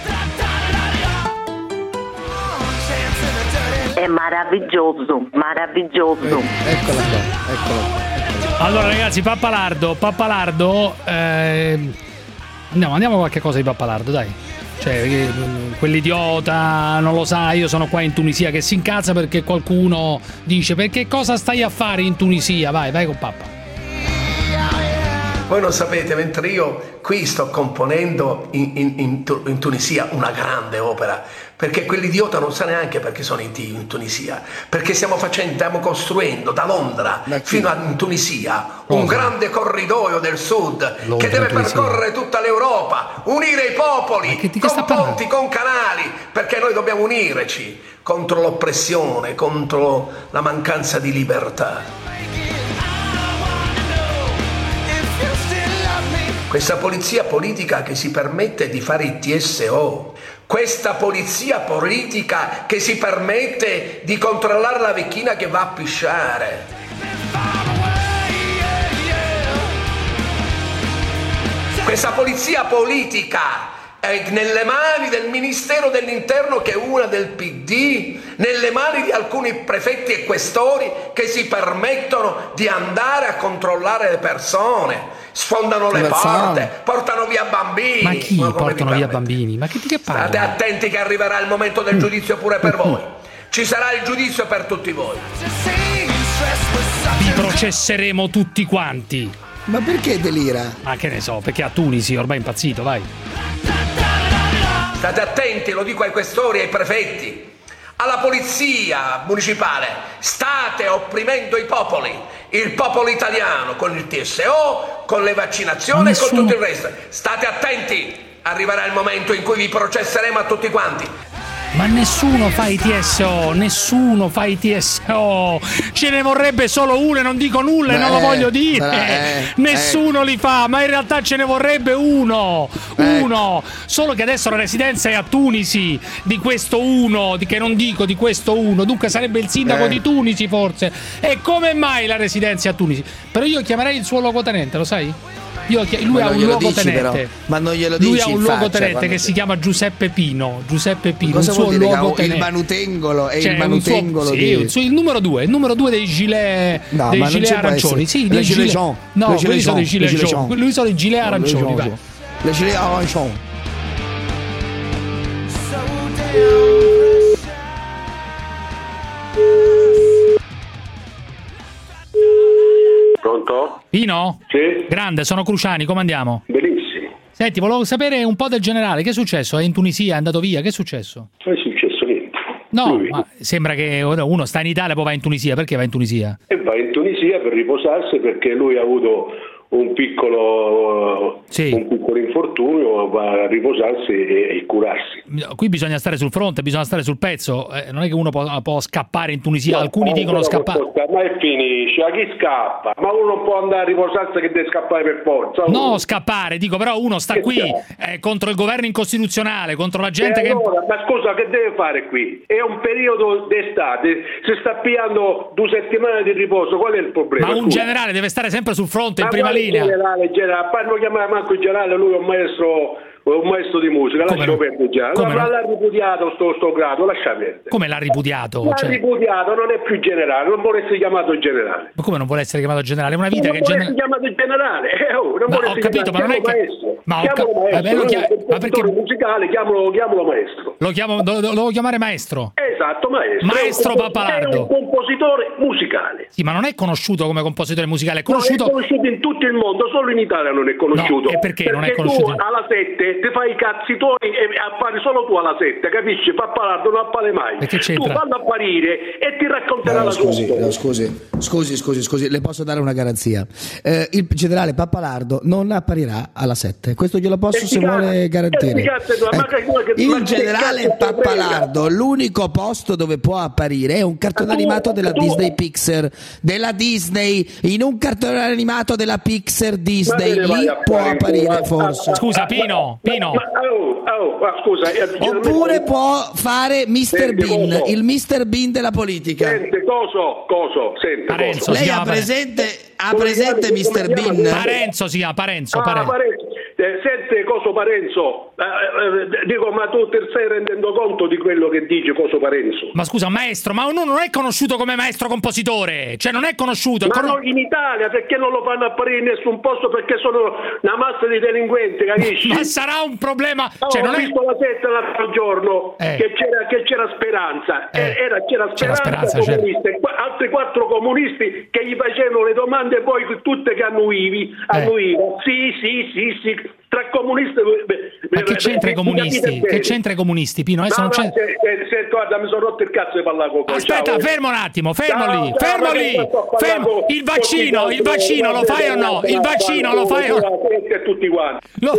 È meraviglioso, meraviglioso. Eccola qua, eccola qua. Allora ragazzi, Pappalardo, Pappalardo, eh, andiamo, andiamo a qualche cosa di Pappalardo, dai. Cioè, eh, quell'idiota non lo sa, io sono qua in Tunisia che si incazza perché qualcuno dice perché cosa stai a fare in Tunisia? Vai, vai con Pappa. Voi non sapete, mentre io qui sto componendo in, in, in, Tu- in Tunisia una grande opera, perché quell'idiota non sa neanche perché sono in, in Tunisia, perché stiamo facendo, stiamo costruendo da Londra fino a in Tunisia un Cosa? grande corridoio del sud Londra, che deve Tunisia. percorrere tutta l'Europa, unire i popoli con ponti, con canali, perché noi dobbiamo unirci contro l'oppressione, contro la mancanza di libertà. Questa polizia politica che si permette di fare i T S O, questa polizia politica che si permette di controllare la vecchina che va a pisciare. Questa polizia politica è nelle mani del Ministero dell'Interno, che è una del P D, nelle mani di alcuni prefetti e questori che si permettono di andare a controllare le persone. Sfondano le Come porte, fanno? portano via bambini. Ma chi come vi portano via permette? bambini? Ma che di che parli? State attenti che arriverà il momento del giudizio pure per voi. Ci sarà il giudizio per tutti voi. Vi processeremo tutti quanti. Ma perché delira? Ma che ne so, perché a Tunisi ormai è impazzito, vai. State attenti, lo dico ai questori e ai prefetti, alla polizia municipale. State opprimendo i popoli, il popolo italiano, con il T S O, con le vaccinazioni Nessuno... e con tutto il resto. State attenti, arriverà il momento in cui vi processeremo a tutti quanti. Ma nessuno fa i T S O, nessuno fa i T S O. Ce ne vorrebbe solo uno e non dico nulla e non lo voglio dire. Sarà, eh, nessuno eh. li fa, ma in realtà ce ne vorrebbe uno. Uno. Eh. Solo che adesso la residenza è a Tunisi di questo uno, di che non dico di questo uno. Dunque sarebbe il sindaco eh. di Tunisi forse. E come mai la residenza è a Tunisi? Però io chiamerei il suo luogotenente, lo sai? Io, lui ha un luogotenente, ma non glielo dici. Lui ha un luogotenente che te... si chiama Giuseppe Pino. Giuseppe Pino, cosa il suo luogotenente. Il manutengolo è cioè, il manutengolo. Suo, di... sì, il, suo, il numero due, il numero due dei gilet, no, dei gilet arancioni. Sì, dei gilet. gilet no, quelli sono i gilet jaune. Lui sono i gilet arancioni. Vai. Le gilet arancioni. Pronto? Pino? Sì. Grande, sono Cruciani, come andiamo? Benissimo. Senti, volevo sapere un po' del generale, che è successo? È in Tunisia, è andato via, che è successo? Non è successo niente. No, ma sembra che uno sta in Italia e poi va in Tunisia, perché va in Tunisia? E va in Tunisia per riposarsi perché lui ha avuto un piccolo, sì. un piccolo infortunio, va a riposarsi e, e curarsi. Qui bisogna stare sul fronte, bisogna stare sul pezzo, eh, non è che uno può, può scappare in Tunisia, no, alcuni dicono scappare. Ma è finisce, a chi scappa? Ma uno non può andare a riposarsi che deve scappare per forza. Uno. No, scappare, dico, però uno sta che qui eh, contro il governo incostituzionale, contro la gente e che... Allora, ma scusa, che deve fare qui? È un periodo d'estate, si sta piando due settimane di riposo, qual è il problema? Ma un scusa? generale deve stare sempre sul fronte, ma in prima linea. Generale, generale, poi non chiamare manco il generale, lui è un maestro, un maestro di musica, lasciamo perdere già. Come l'ha, l'ha ripudiato sto, sto grado, lascia perdere. Come l'ha ripudiato? L'ha cioè... ripudiato, non è più generale, non vuole essere chiamato generale. Ma come non vuole essere chiamato generale? È una vita non che vuole gener... essere chiamato generale, eh, oh, non ma vuole ho essere capito, chiamato, ma non è che... maestro. Ma ho chiamalo cap... maestro, Vabbè, lo chiam... ma perché... musicale, chiamalo, chiamalo maestro. Lo chiamo, lo, lo devo chiamare maestro? Esatto, maestro. Maestro è un, Pappalardo. È un compositore musicale. Sì, ma non è conosciuto come compositore musicale, è conosciuto... No, è conosciuto in tutto il mondo, solo in Italia non è conosciuto. No, e perché, perché non è tu conosciuto? alla sette ti fai i cazzi tuoi e appari solo tu alla sette, capisci? Pappalardo non appare mai. Perché c'entra? Tu fallo apparire e ti racconterà no, la scusi, tua no, scusi, scusi, scusi, scusi, le posso dare una garanzia. Eh, il generale Pappalardo non apparirà alla sette, questo glielo posso se vuole garantire. Eh, il generale Pappalardo, l'unico posto dove può apparire è un cartone animato della Disney Pixar, della Disney, in un cartone animato della Pixar Disney, lì può apparire forse. Scusa Pino, Pino. Ma, oh, oh, ma scusa, oppure può fare mister Bean, coso. Il mister Bean della politica. Sente, coso, coso, sente, Parenzo, coso. Lei ha presente, ha presente mister Bean? Parenzo si chiama, Parenzo, ah, Parenzo. Parenzo. Eh, sente, coso Parenzo, eh, eh, dico, ma tu ti stai rendendo conto di quello che dice coso Parenzo? Ma scusa, maestro, ma uno non è conosciuto come maestro compositore, cioè non è conosciuto. Ma con... no, in Italia perché non lo fanno apparire in nessun posto? Perché sono una massa di delinquenti, capisci? Ma sarà un problema. No, cioè, non ho visto è... la setta l'altro giorno eh. che, c'era, che c'era Speranza, eh. era, c'era c'era Speranza, speranza comunista, certo. altri quattro comunisti che gli facevano le domande e poi tutte che annuivi, annuivo. Eh. Sì, sì, sì, sì. Tra comunisti, ma che c'entra i comunisti? Che c'entra i comunisti, Pino? Adesso no, non c'è... se, se, se, guarda, mi sono rotto il cazzo di parlare con voi. Aspetta, ciao. fermo un attimo, fermo ciao, lì, ciao, fermo lì. Fermo. Il vaccino, il vaccino lo fai o no? Il vaccino lo fai o no? Tutti quanti. Lo...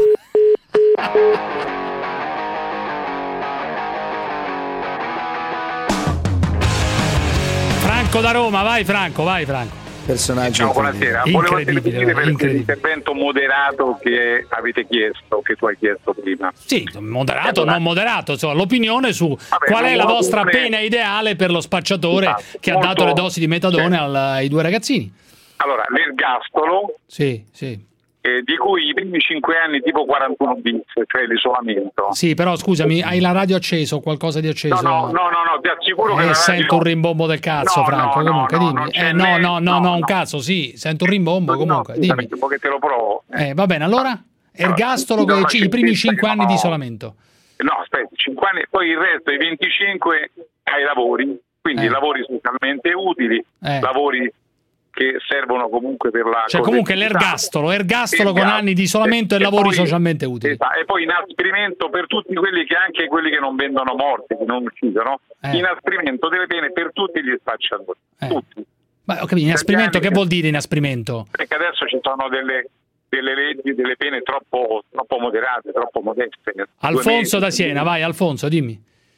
Franco da Roma, vai Franco, vai Franco. Personaggio. Ciao, buonasera. Volevo intervenire per l'intervento moderato che avete chiesto, che tu hai chiesto prima. Sì, moderato o non moderato, insomma, l'opinione su Vabbè, qual è la vostra opinione... pena ideale per lo spacciatore esatto, che ha dato le dosi di metadone sì. ai due ragazzini. Allora, l'ergastolo. Sì, sì. Eh, di cui i primi cinque anni tipo quarantuno bis, cioè l'isolamento. Sì, però scusami, hai la radio acceso o qualcosa di acceso? No, no, no, no, no ti assicuro eh, che la radio... sento un rimbombo del cazzo, no, Franco, no, comunque no, dimmi. no, eh, no, no, no, no, un caso, sì, sento un rimbombo no, comunque, no, dimmi. Un po' che te lo provo. Eh, va bene, allora? Ergastolo con i primi cinque anni di isolamento. No, aspetta, cinque anni, poi il resto, i venticinque ai lavori. quindi Eh. lavori socialmente utili, Eh. lavori che servono comunque per la Cioè comunque collettività. l'ergastolo, ergastolo con Esatto. anni di isolamento e, E- e lavori poi- socialmente utili. Esatto, e poi inasprimento per tutti quelli che anche quelli che non vendono morti, che non uccidono, Eh. inasprimento delle pene per tutti gli spacciatori, Eh. tutti. Ma ho capito, inasprimento, che vuol dire inasprimento? Perché adesso ci sono delle, delle leggi, delle pene troppo, troppo moderate, troppo modeste. Due Alfonso mesi. da Siena, vai Alfonso, dimmi.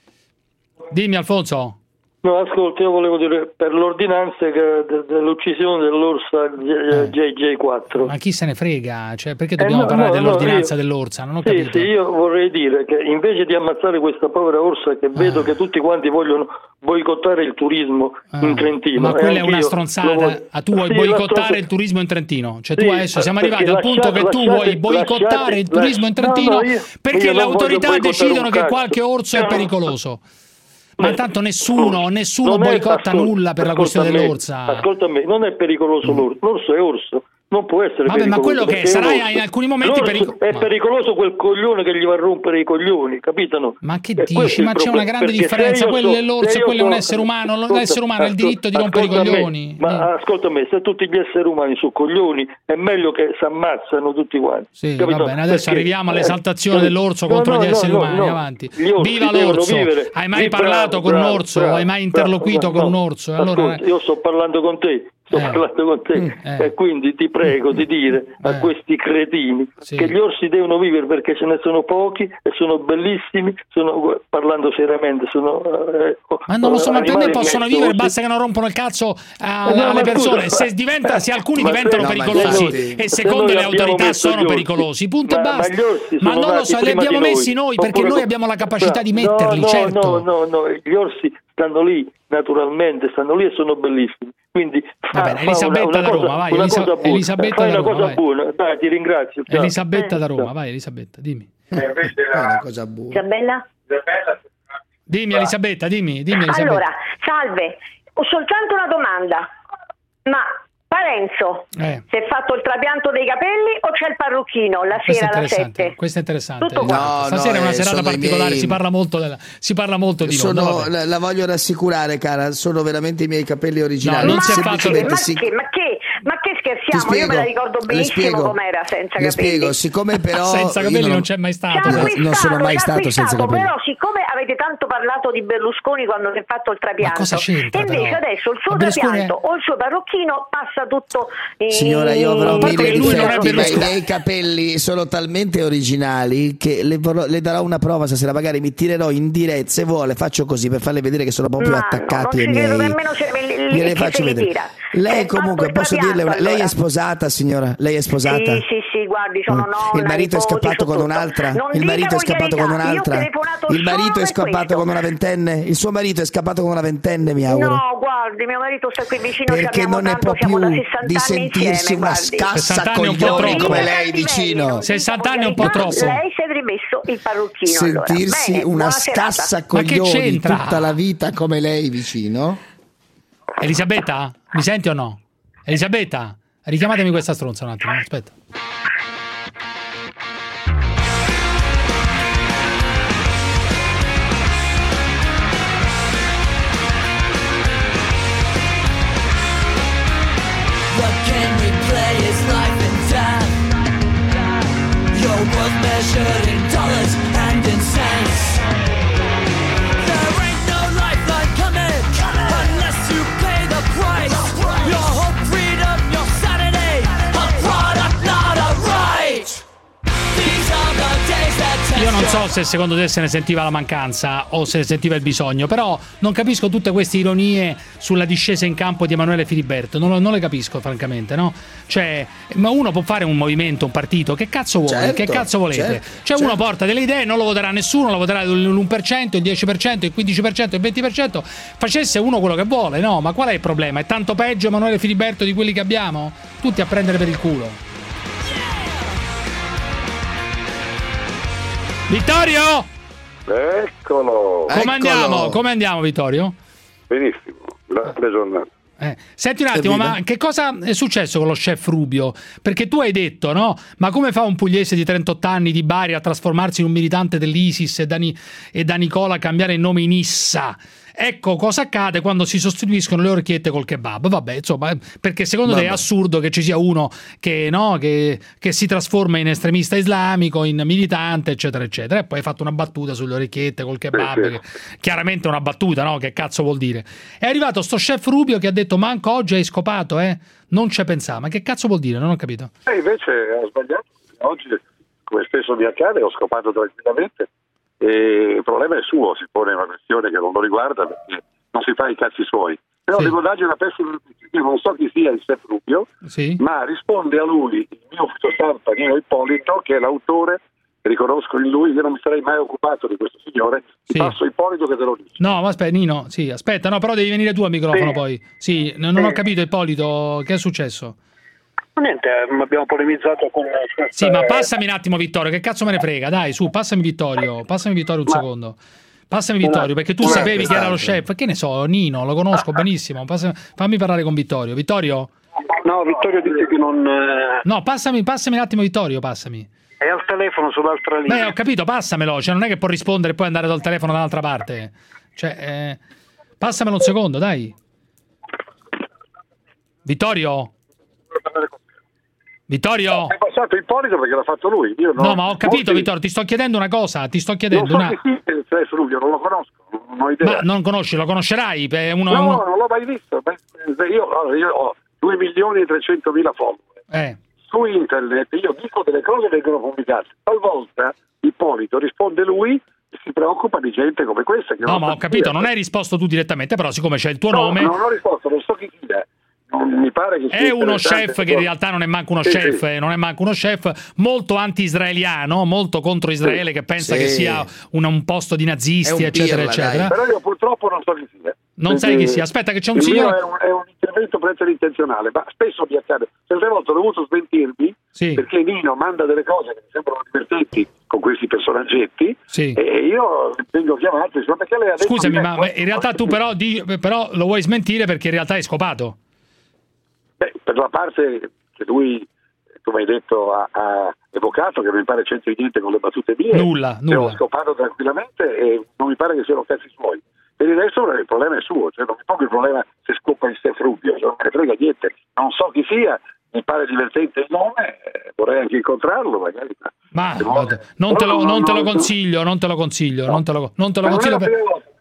Dimmi Alfonso. No, ascolta, io volevo dire per l'ordinanza che de- dell'uccisione dell'orsa J J quattro. Ma chi se ne frega? Cioè, perché Eh, dobbiamo no, parlare no, dell'ordinanza no, io- dell'orsa? Non ho Sì, capito. sì, io vorrei dire che invece di ammazzare questa povera orsa che vedo che tutti quanti vogliono boicottare il turismo in Trentino. Ma e quella è anch'io una lo stronzata. voglio- Ah, tu vuoi Sì, boicottare una stronza- il turismo in Trentino? Cioè, Sì, tu adesso siamo perché arrivati al punto che tu lasciate- vuoi boicottare lasciate- il turismo in lasci- Trentino no, no, io- perché io le non voglio autorità boicottare decidono un che cazzo. qualche orso è No. pericoloso. Ma intanto nessuno, nessuno Non è- boicotta ascolta- nulla per la ascolta questione me, dell'orsa. Ascolta me, non è pericoloso l'orso, l'orso è orso, non può essere Vabbè, ma pericoloso. quello che perché è sarà un orso. in alcuni momenti L'orso perico- è ma- pericoloso quel coglione che gli va a rompere i coglioni, capito? No? Ma che E questo dici? è il Ma c'è problema, una grande perché se differenza. io Quello so- è l'orso se e io quello è un so- essere umano. ascolta, L'essere umano ha il diritto di rompere i ascolta me, coglioni. Ma ascolta me, se tutti gli esseri umani sono coglioni è meglio che si ammazzano tutti quanti. Sì, capito? va bene, adesso Perché- arriviamo eh, all'esaltazione no, dell'orso no, contro no, gli esseri no, umani. no. Avanti. Gli orsi Viva devono l'orso! vivere. Hai mai Sì, parlato bravo, con un bravo, orso? bravo, Hai mai bravo, interloquito con un no. orso? E allora Ascolta, io sto parlando con te, sto Eh. parlando con te eh. e quindi ti prego di dire a Eh. questi cretini Sì. che gli orsi devono vivere perché ce ne sono pochi e sono bellissimi, sono, parlando seriamente, sono eh, Ma non lo so, ma per me animali possono maestosi. vivere, basta che non rompono il cazzo a- Eh, no, alle ma persone. scusa, Se, diventa, se alcuni ma diventano se- no, ma pericolosi infatti- e se secondo noi le abbiamo autorità messo sono gli orsi, pericolosi, punto e ma- ma basta. gli orsi Ma sono non lo nati so, li prima di abbiamo messi noi, noi perché oppure- noi abbiamo la capacità di No, metterli, no, certo. No, no, no, gli orsi stanno lì naturalmente, stanno lì e sono bellissimi. Quindi Va bene, fa Elisabetta una, una da cosa, Roma, vai, una Elisa- cosa buona. Elisabetta Fai da una Roma, cosa vai. buona, dai, ti ringrazio. ciao. Elisabetta da Roma, Ciao. vai Elisabetta, dimmi. Una cosa buona. Isabella? Dimmi Elisabetta, dimmi, dimmi Elisabetta. Allora, salve, ho soltanto una domanda. Ma Parenzo, Eh. si è fatto il trapianto dei capelli o c'è il parrucchino la Questo è sera alle interessante, sette? questo è interessante. Tutto qua. No, Stasera no, è una eh, serata sono i particolare, miei- si parla molto della, si parla molto di Sono- Londra, vabbè. la, la voglio rassicurare, cara, sono veramente i miei capelli originali. No, non si è fatto- Semplicemente Ma si- che, ma che, ma che Ti scherziamo? Io me la ricordo le benissimo spiego, com'era senza le capelli. spiego, siccome però Senza io capelli non- non c'è mai stato. Ci ha No, acquistato, non sono mai ci ha stato senza acquistato, capelli. però siccome avete tanto parlato di Berlusconi quando si è fatto il trapianto, cosa c'entra, e invece però? adesso il suo Ma Berlusconi è- trapianto o il suo parrucchino passa tutto in... Signora, io avrò in- mille che lui non è difetti, ma i Berlusconi. miei capelli sono talmente originali che le, vorrò- le darò una prova stasera, magari mi tirerò in diretta, se vuole faccio così per farle vedere che sono proprio Ma no, attaccati non ai ci credo miei. nemmeno se me li- li- Gliele che faccio se li vedere. tira. Lei È comunque fatto il posso dirle una- trapianto, lei è allora. sposata, signora? Lei è sposata? Sì, sì, sì, guardi, sono Mm. nonna, Il marito è nipoti, scappato so con tutto. un'altra? Non Il dica marito è scappato con volgarità, io ho un'altra? telefonato Il marito solo è per scappato questo. con una ventenne? Il suo marito è scappato con una ventenne, mi auguro. No, guardi, mio marito sta qui vicino, ci Perché abbiamo non ne tanto, può siamo da più sessanta di anni sentirsi insieme, una guardi. scassa sessanta anni è un po' coglioni troppo. come Non lei dica cattiveria, vicino. non dica sessanta anni è un po' volgarità, troppo. Lei si è rimesso il parrucchino allora. Sentirsi Bene, una buona serata. scassa Ma che coglioni c'entra? tutta la vita come lei vicino. Elisabetta, mi senti o no? Elisabetta, richiamatemi questa stronza un attimo, aspetta. What can we play is life and death. Your worth measured in dollars and in cents. There ain't no lifeline coming unless you pay the price. Your hope, freedom, your sanity, a product, not a right. These are the days that test Io non so your se secondo te se ne sentiva la mancanza o se ne sentiva il bisogno, però non capisco tutte queste ironie sulla discesa in campo di Emanuele Filiberto, non, non le capisco francamente, no? Cioè, ma uno può fare un movimento, un partito, che cazzo vuole? Certo, che cazzo volete? certo, cioè uno certo. porta delle idee, non lo voterà nessuno, lo voterà l'uno per cento, il dieci per cento, il quindici per cento, il venti per cento, facesse uno quello che vuole, no? Ma qual è il problema? È tanto peggio Emanuele Filiberto di quelli che abbiamo? Tutti a prendere per il culo. Vittorio! Eccolo. Come andiamo? Come andiamo, Vittorio? Benissimo, grande giornata. Eh, Senti un attimo, Evviva. ma che cosa è successo con lo chef Rubio? Perché tu hai detto, no? Ma come fa un pugliese di trentotto anni di Bari a trasformarsi in un militante dell'ISIS e da, Ni- e da Nicola a cambiare il nome in Issa? Ecco cosa accade quando si sostituiscono le orecchiette col kebab. Vabbè, insomma, perché secondo Vabbè. te è assurdo che ci sia uno che, no, che, che si trasforma in estremista islamico, in militante, eccetera, eccetera. E poi hai fatto una battuta sulle orecchiette col kebab, sì, sì. Che, chiaramente una battuta, no? Che cazzo vuol dire? È arrivato sto chef Rubio che ha detto manco oggi hai scopato, eh? Non ci pensava. Ma che cazzo vuol dire? Non ho capito. E invece ha sbagliato. Oggi, come spesso mi accade, ho scopato tranquillamente. E il problema è suo, si pone una questione che non lo riguarda perché non si fa i cazzi suoi. Però sì. devo dargli una pessima notizia, io non so chi sia il chef Rubio, sì. ma risponde a lui il mio ufficio stampa Nino Ippolito, che è l'autore, riconosco in lui, io non mi sarei mai occupato di questo signore, ti sì. passo Ippolito che te lo dice. No, ma aspetta Nino, sì, aspetta, no, però devi venire tu al microfono sì. poi. Sì, non, non sì. ho capito Ippolito, che è successo? Niente, abbiamo polemizzato con... Sì, ma passami un attimo Vittorio, che cazzo me ne frega, dai, su, passami Vittorio, passami Vittorio un ma... secondo. Passami Vittorio, perché tu sapevi che era lo chef, che ne so, Nino, lo conosco benissimo, passami, fammi parlare con Vittorio. Vittorio? No, Vittorio dice che non... No, passami, passami un attimo Vittorio, passami. È al telefono sull'altra linea. Beh, ho capito, passamelo, cioè non è che può rispondere e poi andare dal telefono dall'altra parte. Cioè, eh, passamelo un secondo, dai. Vittorio? Vittorio? È passato Ippolito perché l'ha fatto lui. Io non... No, ma ho capito, molti... Vittorio, ti sto chiedendo una cosa, ti sto chiedendo non so una... che sia il Rubio, non lo conosco, non ho idea. Ma non conosci, lo conoscerai? Uno, no, uno... non l'ho mai visto. Io, allora, io ho due milioni e trecentomila follower. Eh. Su internet io dico delle cose che vengono pubblicate. Talvolta Ippolito risponde lui e si preoccupa di gente come questa. Che no, ma ho capito, non hai risposto tu direttamente, però siccome c'è il tuo no, nome... non ho risposto, non so chi sia. Non mi pare che è uno chef che in realtà non è manco uno sì, chef, sì. non è manco uno chef, molto anti-israeliano, molto contro Israele, sì. che pensa sì. che sia un, un posto di nazisti, eccetera, pirla, eccetera. Dai. Però io purtroppo non so chi sia. Non sai chi sia, aspetta che c'è un il signore... È un, è un intervento per essere intenzionale, ma spesso mi accade. Certe volte ho dovuto smentirmi, sì. perché Nino manda delle cose che mi sembrano divertenti con questi personaggetti, sì. e io vengo chiamato, ma perché lei ha detto... Scusami, ma, ma in realtà tu però, di, però lo vuoi smentire perché in realtà hai scopato? Beh, per la parte che lui, come hai detto, ha, ha evocato, che non mi pare c'entri niente con le battute mie, nulla, nulla. Ho scopato tranquillamente e non mi pare che siano cazzi suoi. Per il resto il problema è suo, cioè non mi pongo il problema se scopa il chef Rubio, cioè non me ne frega niente, non so chi sia, mi pare divertente il nome, eh, vorrei anche incontrarlo magari. Ma vuole... non, te lo, non te lo consiglio, non te lo consiglio, no. non te lo, non te lo consiglio per...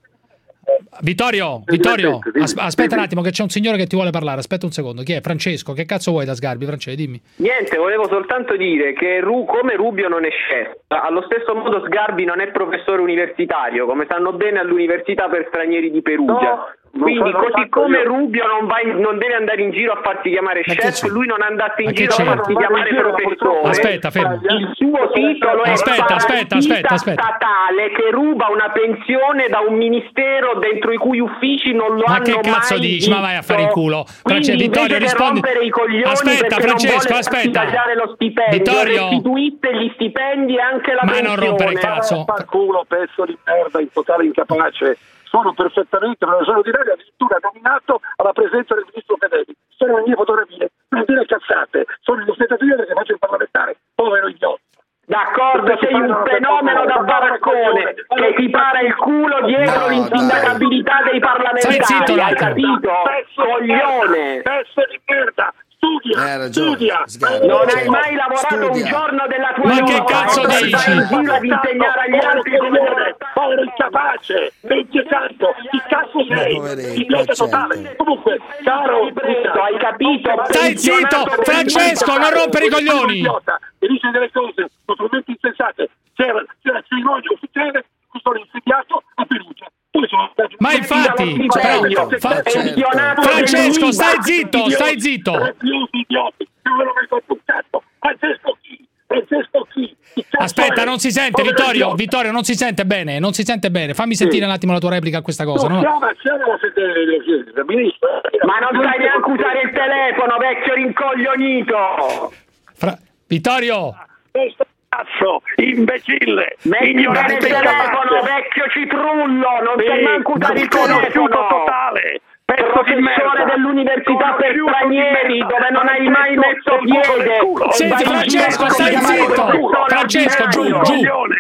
Vittorio, Vittorio, as- aspetta un attimo che c'è un signore che ti vuole parlare, aspetta un secondo, chi è? Francesco, che cazzo vuoi da Sgarbi? Francesco, dimmi. Niente, volevo soltanto dire che Ru- come Rubio non è chef, allo stesso modo Sgarbi non è professore universitario, come sanno bene all'università per stranieri di Perugia. No. Quindi così come io. Rubio non, va in, non deve andare in giro a farsi chiamare ma chef, lui non andasse in giro a farsi chiamare professore. Aspetta, fermo. Il suo titolo è aspetta, aspetta, aspetta, aspetta. statale che ruba una pensione da un ministero dentro i cui uffici non lo ma hanno mai mai Ma che cazzo dici? visto. Ma vai a fare in culo. Quindi Vittorio, rispondi. I coglioni aspetta, Francesco, aspetta. Lo stipendio, Vittorio, restituite gli stipendi e anche la ma pensione. non rompere il cazzo. Far culo, pezzo di merda, in totale incapace. Sono perfettamente professore ordinario, addirittura nominato alla presenza del ministro Fedeli. Sono le mie fotografie, non dire cazzate, sono le aspettative perché faccio il parlamentare, povero idiota. D'accordo, sei un fenomeno da baraccone che ti para il culo dietro no, l'insindacabilità dei parlamentari, zitto, hai capito? Coglione! Pezzo di merda! Studia, studia. Non hai mai lavorato studia. un giorno della tua vita. Ma vita. che cazzo dici? Di insegnare agli altri come deve povero incapace, vecchietanto, chi cazzo sei? Idiota totale. Comunque, caro, hai capito? Stai zitto, Francesco, non rompere i coglioni. E dice delle cose totalmente insensate. C'era, c'era cerimonia ufficiale, mi sono insediato a Perugia. Ma infatti, però, fa... Francesco, stai zitto, stai zitto. Francesco chi? Francesco chi? Aspetta, non si sente, Vittorio, Vittorio, non si sente bene, non si sente bene. Fammi sentire un attimo la tua replica a questa cosa. No? Chiama, chiama la ministro. Ma non sai neanche usare il telefono, vecchio rincoglionito. Fra... Vittorio. Cazzo, imbecille, ignorare il telefono, vecchio citrullo, non sai manco usare il telefono totale. Professore dell'università per stranieri dove non hai mai messo piede. Senti Francesco, stai zitto. Francesco, giù, giù.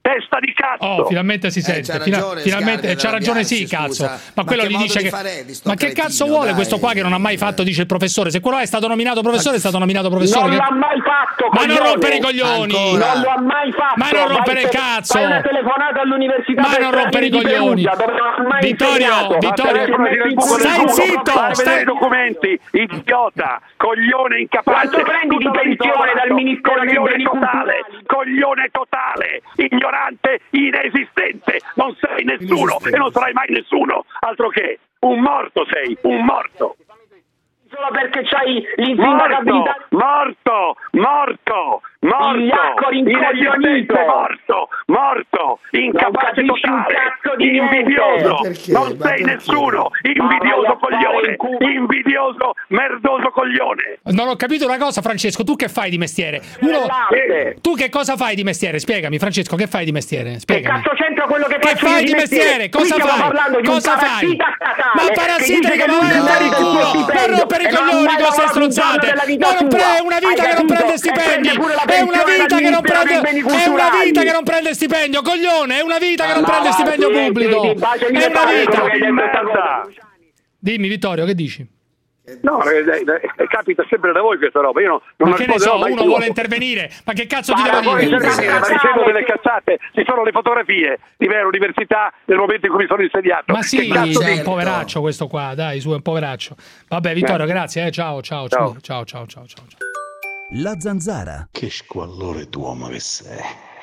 testa di cazzo. Oh, finalmente si sente. c'ha Fina- ragione, finalmente Sgarbi, c'ha ragione, sì, arrabbiarsi, cazzo. scusa. Ma, Ma quello che gli modo dice di che. fare di sto Ma che cretino, cazzo vuole dai. questo qua che non ha mai fatto, dice il professore? Se quello è stato nominato professore, è stato nominato professore. Non che- l'ha mai fatto, Ma non coglione. rompere i coglioni! Ancora. Non lo ha mai fatto. Ma non rompere Fai il te- cazzo! Fai una telefonata all'università Ma per non rompere i stranieri di coglioni! Perugia, dove non ha mai Vittorio, insegnato. Vittorio, Ma te ne metti in culo stai nel culo. zitto! Fai Stai- vedere i documenti, idiota, coglione incapace. Quanto prendi di Tutto pensione dal ritrovato. Ministero dei Coglione Beni totale, Culturali? coglione totale, ignorante, inesistente. Non sei nessuno e non sarai mai nessuno. Altro che un morto sei, un morto. Solo perché c'hai Morto, l'insindacabilità. morto, morto, morto, Vigliacco rincoglionito. inesistente, morto, morto, incapace Non capisci un totale, cazzo di niente. invidioso, Ma perché? non Ma sei perché? nessuno, Ma vai invidioso a fare coglione, in culo. invidioso, merdoso coglione. Non ho capito una cosa, Francesco. Tu che fai di mestiere? Uno, L'arte. tu che cosa fai di mestiere? Spiegami, Francesco, che fai di mestiere? Che Spiegami. cazzo c'entra quello che, Che faccio fai io di mestiere? Qui Cosa stiamo fai? parlando di Cosa un fai? parassita statale Ma che parassita dice che lui non non prende il merita culo! suo Non stipendio rompere i e non ha coglioni mai con queste lavorato un giorno stronzate! della vita Non sua. pre- è una vita Hai che non capito? prende E stipendi! prende pure la È una pensione vita dal che non Ministero prende dei Beni è una Culturali. vita che non prende stipendio, coglione! È una vita che non Ma prende va, stipendio sì, pubblico! sì, sì, baciami È le una palle vita! come hai detto sta Merda. cosa. Dimmi, Vittorio, che dici? No, eh, eh, capita sempre da voi questa roba, io non, non Ma che ne risponderò so, mai uno più. vuole intervenire, ma che cazzo ti Ma devo vuoi dire? intervenire, ma dicendo delle cazzate, ci sono le fotografie di me all'università nel momento in cui mi sono insediato. Ma sì, Che cazzo è un di- poveraccio questo qua, dai, su, è un poveraccio. Vabbè, Vittorio, Eh. grazie, eh, ciao, ciao, Ciao. ciao, ciao, ciao, ciao. ciao. La Zanzara. Che squallore d'uomo che sei.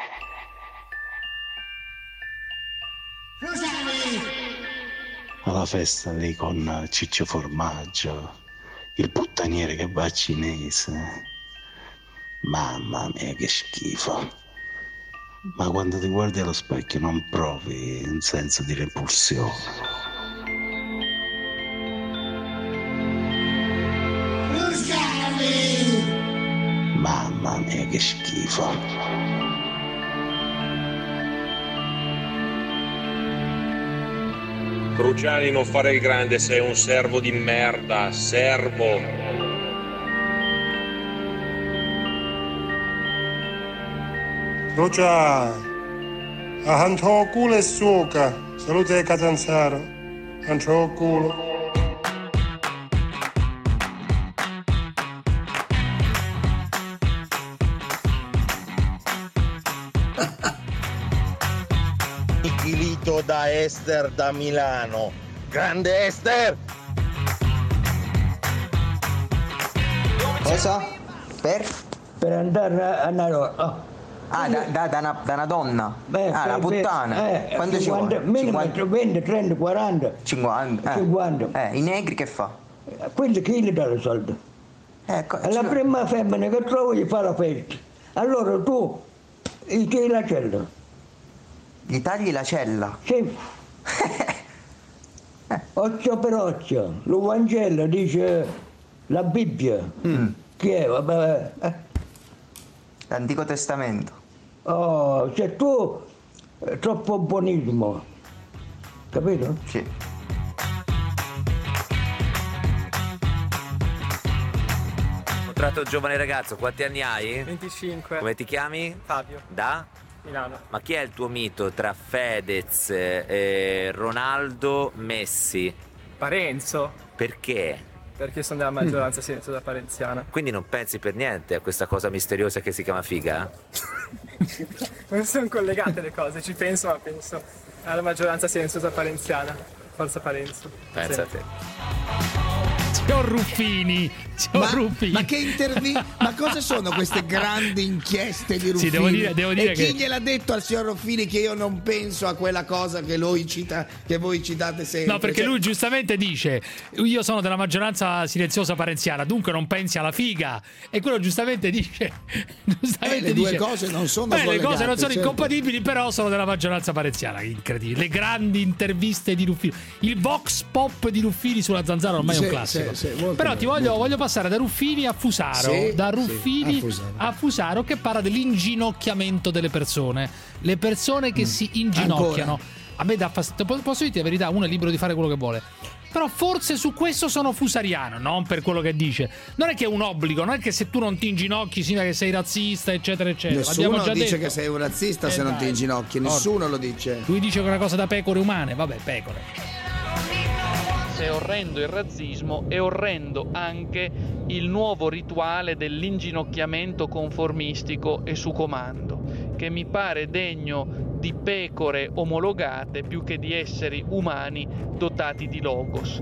Alla festa lì con Ciccio Formaggio, il puttaniere che va a cinese. Mamma mia, che schifo. Ma quando ti guardi allo specchio non provi un senso di repulsione. Mamma mia, che schifo. Cruciani, non fare il grande, sei un servo di merda, servo. Rocia, a hanto culo e suca, salute Catanzaro, hanto culo. Nichilito da Ester da Milano. Grande Ester! Cosa? Per? Per andare a Narò. Ah, da, da, da, una, da una donna? Beh, ah, la per- puttana? eh, Quanto ci cinquanta, vuole? minimo venti, trenta, quaranta. cinquanta? Eh. cinquanta. Eh, i negri che fa? Quelli che gli danno soldi. Ecco, È la prima femmina che trovo gli fa la festa. Allora tu gli tiri la cella. Gli tagli la cella? Sì. Occhio per occhio. Lo Vangelo dice la Bibbia. Mm. Che è? Vabbè. eh. L'Antico Testamento. Oh, se tu è troppo buonismo. Capito? Sì. Incontrato un giovane ragazzo, quanti anni hai? venticinque. Come ti chiami? Fabio. Da? Milano. Ma chi è il tuo mito tra Fedez, eh, Ronaldo, Messi? Parenzo. Perché? Perché sono della maggioranza silenziosa parenziana. Quindi non pensi per niente a questa cosa misteriosa che si chiama figa? Non sono collegate le cose, ci penso, ma penso alla maggioranza silenziosa parenziana. Forza Parenzo. Pensa Sì. a te. Signor Ruffini, signor Ma, Ruffini. ma che intervi- ma cosa sono queste grandi inchieste di Ruffini? Sì, devo dire- devo dire e chi che- gliel'ha detto al signor Ruffini che io non penso a quella cosa che lui cita, che voi citate sempre? No, perché Cioè- lui giustamente dice: io sono della maggioranza silenziosa parenziana, dunque non pensi alla figa. E quello giustamente dice: giustamente Eh, le due dice, cose non sono Beh, le collegate, cose non sono certo. incompatibili, però sono della maggioranza parenziana. Incredibile. Le grandi interviste di Ruffini. Il vox pop di Ruffini sulla Zanzara ormai è Sì, un classico. sì, sì, molto però bello, ti voglio, voglio passare da Ruffini a Fusaro. Sì, da sì, Ruffini a Fusaro. a Fusaro, che parla dell'inginocchiamento delle persone. Le persone che si inginocchiano. Ancora. A me dà fastidio. Posso dirti la verità? Uno è libero di fare quello che vuole. però forse su questo sono fusariano, non per quello che dice. Non è che è un obbligo, non è che se tu non ti inginocchi significa che sei razzista, eccetera, eccetera. Nessuno già dice detto. che sei un razzista eh se non dai. ti inginocchi, nessuno Orco. lo dice. Lui dice che è una cosa da pecore umane, vabbè, pecore. Se è orrendo il razzismo, è orrendo anche il nuovo rituale dell'inginocchiamento conformistico e su comando, che mi pare degno di pecore omologate più che di esseri umani dotati di logos.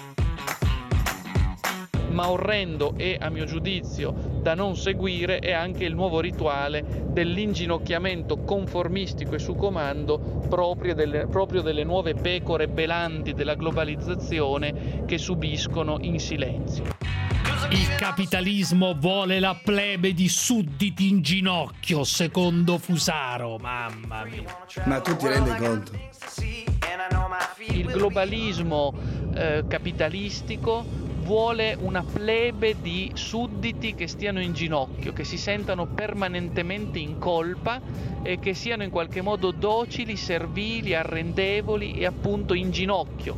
Ma orrendo e, a mio giudizio, da non seguire è anche il nuovo rituale dell'inginocchiamento conformistico e su comando proprio delle, proprio delle nuove pecore belanti della globalizzazione che subiscono in silenzio. Il capitalismo vuole la plebe di sudditi in ginocchio, secondo Fusaro, mamma mia. Ma tu ti rendi conto? Il globalismo eh, capitalistico vuole una plebe di sudditi che stiano in ginocchio, che si sentano permanentemente in colpa e che siano in qualche modo docili, servili, arrendevoli e appunto in ginocchio.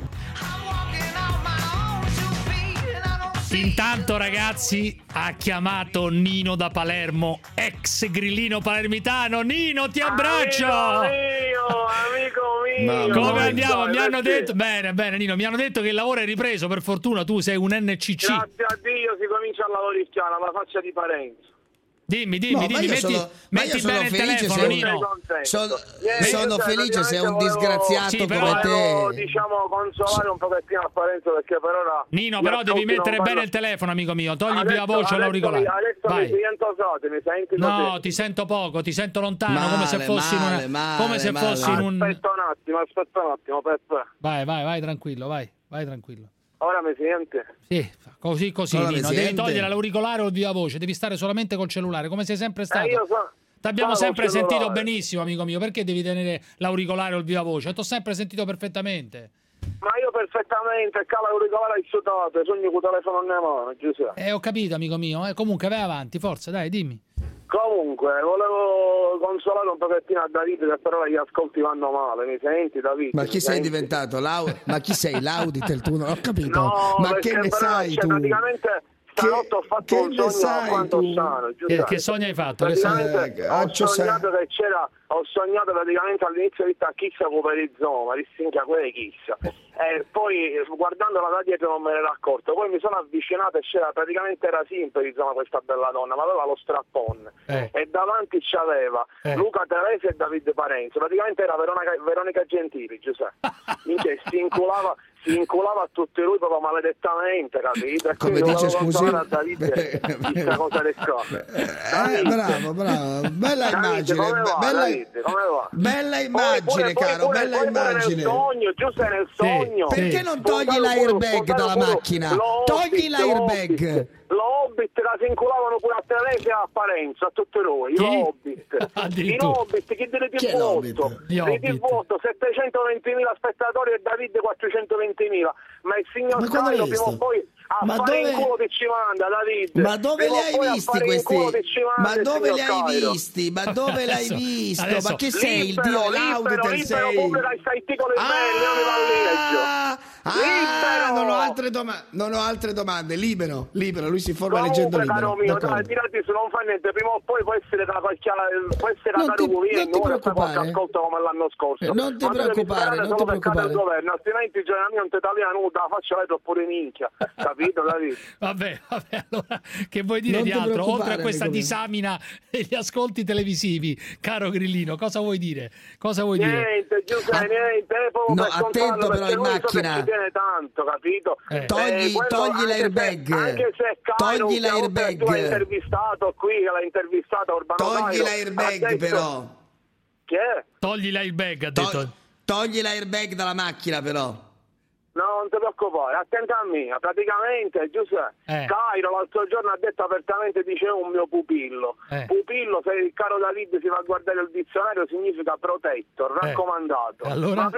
Intanto, ragazzi, ha chiamato Nino da Palermo, ex grillino palermitano. Nino, ti abbraccio! Amico mio, amico mio. Come andiamo? Mi hanno perché? detto bene, bene Nino, mi hanno detto che il lavoro è ripreso, per fortuna tu sei un N C C. Grazie a Dio si comincia a lavoricchiare alla faccia di Parenzo. Dimmi, dimmi, No, ma dimmi, io metti, sono- ma metti io sono bene il felice telefono, se- Nino. Sono, Niente, sono cioè, felice se un praticamente disgraziato Sì, però- come Volevo, te. diciamo, consolare un pochettino a Parenzo perché per ora... Nino, gli però devi ascolti mettere non bene vanno- il telefono, amico mio. Togli il viva Adesso- voce adesso all'auricolare. mi- Adesso mi Vai. sento sotto, mi senti No, così? ti sento poco, ti sento lontano, Male, come se fossi male, in una, male, come se male. fossi in un Aspetta un attimo, aspetta un attimo, Peppe. Vai, vai, vai tranquillo, vai, vai tranquillo. Ora mi sente? Sì, così così, Ora mi Nino, devi sente? togliere l'auricolare o il viva voce, devi stare solamente col cellulare, come sei sempre stato. Eh, io so... T'abbiamo sono sempre col cellulare. sentito benissimo, amico mio, perché devi tenere l'auricolare o il viva voce? Ti ho sempre sentito perfettamente. Ma io perfettamente, cala l'auricolare insultato, sogno con il telefono in mano, Giuseppe. Eh, ho capito, amico mio, eh, comunque vai avanti, forza, dai, dimmi. Comunque, volevo consolare un pochettino a Davide che però gli ascolti vanno male, mi senti Davide? Ma Mi chi sei senti? diventato? Lau- ma chi sei? L'Auditel tu? Non ho capito. No, ma perché che ne però, sai cioè, tu? praticamente stanotte ho fatto che un ne sogno sai quanto tu? sano, Che, Giuseppe. che sogno hai fatto? Che sogno- Praticamente Eh, ho Accio sa- sognato che c'era, ho sognato praticamente all'inizio di vita chissà Coperizoma, distinga quella chissà. E poi guardando da dietro non me ne ero accorto, poi mi sono avvicinato e c'era praticamente era Simper, insomma, questa bella donna, ma aveva lo strappone Eh. e davanti c'aveva Eh. Luca Teresi e Davide Parenzo, praticamente era Veronica, Veronica Gentili, Giuseppe. Minchia, si inculava si inculava a tutti lui proprio maledettamente, capito? E Come quindi dice, volevo scusi? consolare a Davide questa cosa del corpo. Eh, bravo, bravo. Bella immagine. come va, bella, Davide, come va? bella Poi immagine, pure- caro, pure- bella pure immagine. Nel sogno, giusto nel sogno. Perché non togli Spuntavo l'airbag pure- dalla spuntavo macchina? pure lo Togli Hobbit, l'airbag. lo Hobbit. Lo Hobbit la si inculavano pure a Teresa e a Parenzo, a tutti noi. Chi? Lo Hobbit. Il Addirittura. Hobbit, chi delle Chi è tivù l'Hobbit? otto? Gli Di Hobbit. tivù otto, settecentoventimila spettatori e Davide quattrocentoventimila. Ma il signor Ma quando Caio l'hai prima o visto? poi a Ma fare dove- in culo che ci manda, Davide. Ma dove Prima li o hai poi a visti fare in questi? culo che ci manda Ma il dove signor li hai Caio. visti? Ma dove l'hai Adesso- visto? adesso- Ma che sei il Libero, dio libero, l'Auditel libero, sei? pubblica i articoli belli, non mi va Ah, ah, Libero! non ho altre domande, non ho altre domande, libero, libero, lui si informa Comunque, leggendo libero. caro mio, D'accordo. dai, tirati su, non fa niente, prima o poi può essere da qualche può essere Non da ti- Ruvino, non ti qualche preoccupare. ascolto come l'anno scorso. Eh, non ti Ma tu devi preoccupare, sperare non solo ti per cadere preoccupare. il governo, altrimenti generalmente italiano da faccia lei pure minchia, capito Davide? Vabbè, vabbè, allora che vuoi dire Non di ti altro? preoccupare, Oltre a questa amico mio. disamina degli ascolti televisivi, caro Grillino, cosa vuoi dire? Cosa vuoi dire? Niente, Giuseppe, Ah, niente, è proprio no, per attento contarlo, però perché in lui so che macchina. ci tiene tanto, capito? Eh. Togli- quello, togli anche l'airbag. se- Anche se Cairo, Togli che oltre l'airbag. tu l'hai intervistato qui, che l'ha intervistato Urbano Togli Cairo, l'airbag ha detto- però. Che è? Togli l'airbag, ha detto. To- togli l'airbag dalla macchina però. No, non ti preoccupare, attenta a me, praticamente Giuseppe, Eh. Cairo l'altro giorno ha detto apertamente, diceva un mio pupillo, Eh. pupillo se il caro David si va a guardare il dizionario significa protetto, raccomandato, Eh. Allora? ma prima o poi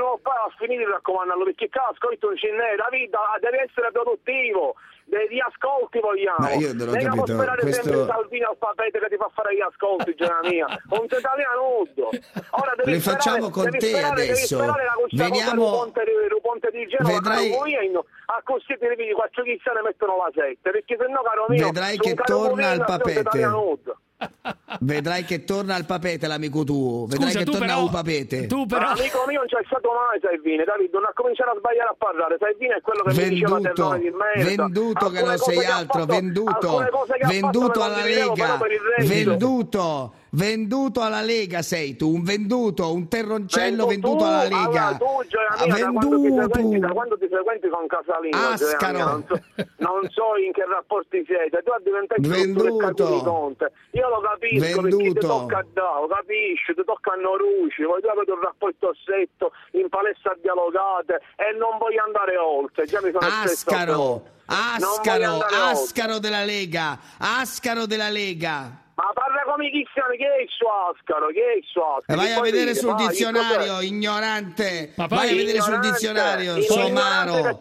a finire di raccomandarlo, perché qua ascolto un cinese, la vita deve essere produttivo, degli ascolti vogliamo. Ma io non ho non capito, sperare questo... sempre Salvini al papete che ti fa fare gli ascolti, Gianna mia. Un italiano nudo. Ora devi Le sperare, facciamo con devi te sperare, adesso. Devi sperare la Veniamo... Ponte, ponte di Genova, Vedrai... caro a così ti rivedi quattro chissà ne mettono la sette, perché sennò caro mio vedrai che torna al papete. Nudo. Vedrai che torna al papete l'amico tuo. Vedrai Scusa, che tu torna però, al papete. Tu però... Ma amico mio non c'è stato mai Salvini, Davide, non ha cominciato a sbagliare a parlare. Salvini è quello che venduto, mi diceva del di merda. venduto che non sei altro, fatto, venduto, venduto alla Lega, venduto, venduto alla Lega sei tu, un venduto, un terroncello venduto, venduto alla Lega. Allora, tu, Gioia mia, venduto. Da quando, ti frequenti, da quando ti frequenti con Casalino, Ascaro. Mia, non, so, non so in che rapporti siete, tu diventati venduto. Conte. Io lo capisco, venduto. Perché ti tocca a Dao, capisci, ti tocca a Noruci, voi due avete un rapporto assetto, in palestra dialogate e non voglio andare oltre. Già mi sono Ascaro, Ascaro, Ascaro della Lega, Ascaro della Lega. Ma parla come chi siamo, che è il suo Ascaro, che è il suo Ascaro? Vai a vedere dire, sul vai, dizionario, ignorante. Ma poi vai a vedere sul dizionario, somaro.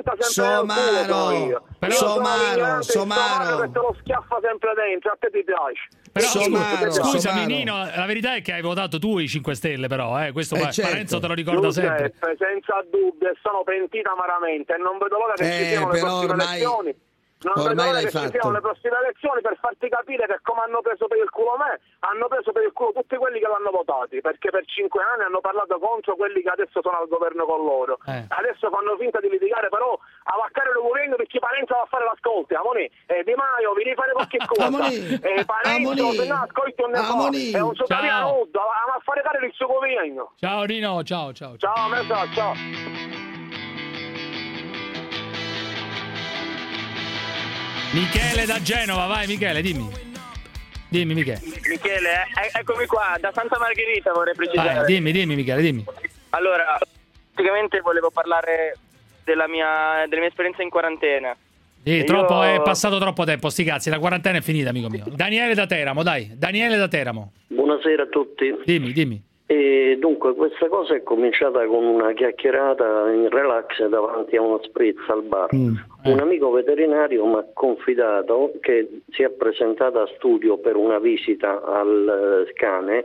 Somaro, Però somaro, somaro. Che te lo schiaffa sempre dentro, a te ti piace. Però somaro, scusami somaro. Nino, la verità è che hai votato tu i cinque Stelle però, eh? Questo eh, Parenzo certo. te lo ricorda sempre. Giuseppe, senza dubbio, e sono pentita amaramente e non vedo l'ora che eh, ci siano le prossime ormai... elezioni. Non Ormai vedo l'ora l'hai che fatto. ci siano le prossime elezioni per farti capire che come hanno preso per il culo me, hanno preso per il culo tutti quelli che l'hanno votati, perché per cinque anni hanno parlato contro quelli che adesso sono al governo con loro. Eh. Adesso fanno finta di litigare, però a vaccare il governo perché Parenzo va a fare l'ascolti. Amoni, eh, Di Maio, vi rifare qualche cosa. eh, Parenzo, se no ascolti un ne fa. È un suo italiano nudo, va a fare carico il suo governo. Ciao Nino, ciao, ciao. Ciao, ciao Mesa, ciao. Michele da Genova, vai Michele, dimmi. Dimmi Michele. Michele, eh, eccomi qua, da Santa Margherita vorrei precisare. Vai, dimmi, dimmi Michele, dimmi. Allora, praticamente volevo parlare della mia, delle mie esperienze in quarantena. Sì, troppo, io... è passato troppo tempo, sti cazzi, la quarantena è finita, amico mio. Daniele da Teramo, dai, Daniele da Teramo. Buonasera a tutti. Dimmi, dimmi. E dunque, questa cosa è cominciata con una chiacchierata in relax davanti a uno spritz al bar. Mm, eh. Un amico veterinario mi ha confidato che si è presentata a studio per una visita al cane.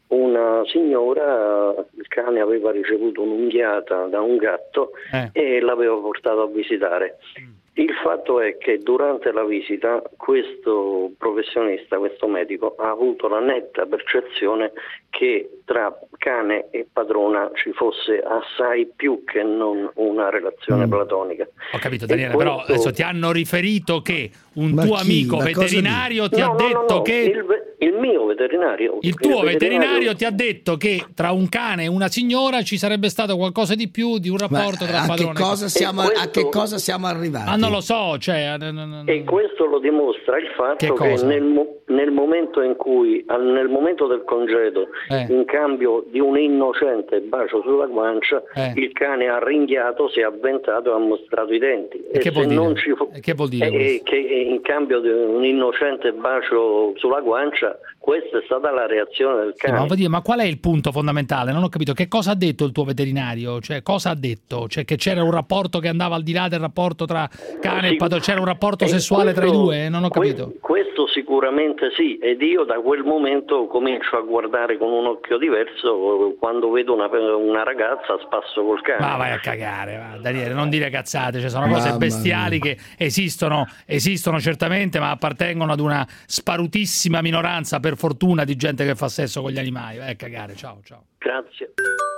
Una signora, il cane aveva ricevuto un'unghiata da un gatto eh. e l'aveva portato a visitare. Mm. Il fatto è che durante la visita questo professionista, questo medico, ha avuto la netta percezione che tra cane e padrona ci fosse assai più che non una relazione mm. platonica. Ho capito Daniele, questo... però adesso ti hanno riferito che un Ma tuo chi? amico Ma veterinario ti no, ha no, detto no, no. che... Il, il mio veterinario. Il tuo il veterinario... veterinario ti ha detto che tra un cane e una signora ci sarebbe stato qualcosa di più di un rapporto Ma tra a padrone che cosa e siamo, questo... a che cosa siamo arrivati? Ah, non lo so, cioè... No, no, no. E questo lo dimostra il fatto che, che nel, mo- nel momento in cui, al, nel momento del congedo, eh. in cambio di un innocente bacio sulla guancia, eh. il cane ha ringhiato, si è avventato e ha mostrato i denti. E, e che, se vuol non dire? ci fu- e che vuol dire? E che in cambio di un innocente bacio sulla guancia, questa è stata la reazione del cane. Sì, ma, vuol dire, ma qual è il punto fondamentale? Non ho capito. Che cosa ha detto il tuo veterinario? Cioè, cosa ha detto? Cioè, che c'era un rapporto che andava al di là del rapporto tra cane sì. e padrone? C'era un rapporto e sessuale questo, tra i due? Non ho capito. Que- questo sicuramente sì, ed io da quel momento comincio a guardare con un occhio diverso quando vedo una, una ragazza a spasso col cane. Ma vai a cagare, va, Daniele, non dire cazzate, cioè, sono cose Mamma bestiali mia. che esistono, esistono certamente, ma appartengono ad una sparutissima minoranza, per fortuna, di gente che fa sesso con gli animali. Vai a cagare, ciao, ciao. Grazie.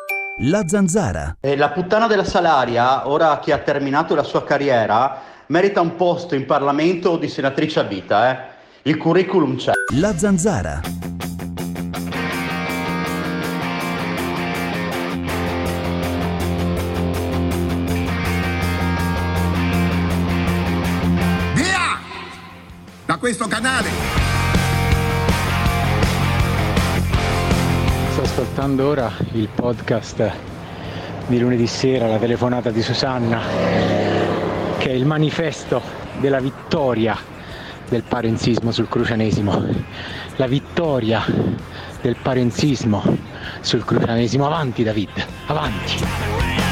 La Zanzara. Eh, la puttana della Salaria, ora che ha terminato la sua carriera, merita un posto in Parlamento di senatrice a vita, eh. Il curriculum c'è. La Zanzara. Via! Da questo canale! Sto ascoltando ora il podcast di lunedì sera, la telefonata di Susanna, che è il manifesto della vittoria del parenzismo sul crucianesimo, la vittoria del parenzismo sul crucianesimo. Avanti David, avanti!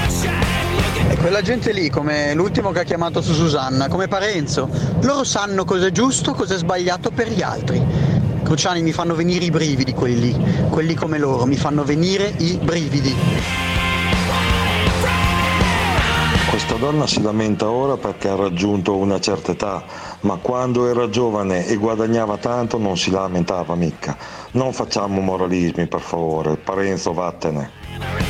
E quella gente lì, come l'ultimo che ha chiamato su Susanna, come Parenzo, loro sanno cosa è giusto, cosa è sbagliato per gli altri. Cruciani, mi fanno venire i brividi quelli lì, quelli come loro, mi fanno venire i brividi. Questa donna si lamenta ora perché ha raggiunto una certa età, ma quando era giovane e guadagnava tanto non si lamentava mica. Non facciamo moralismi, per favore. Parenzo, vattene.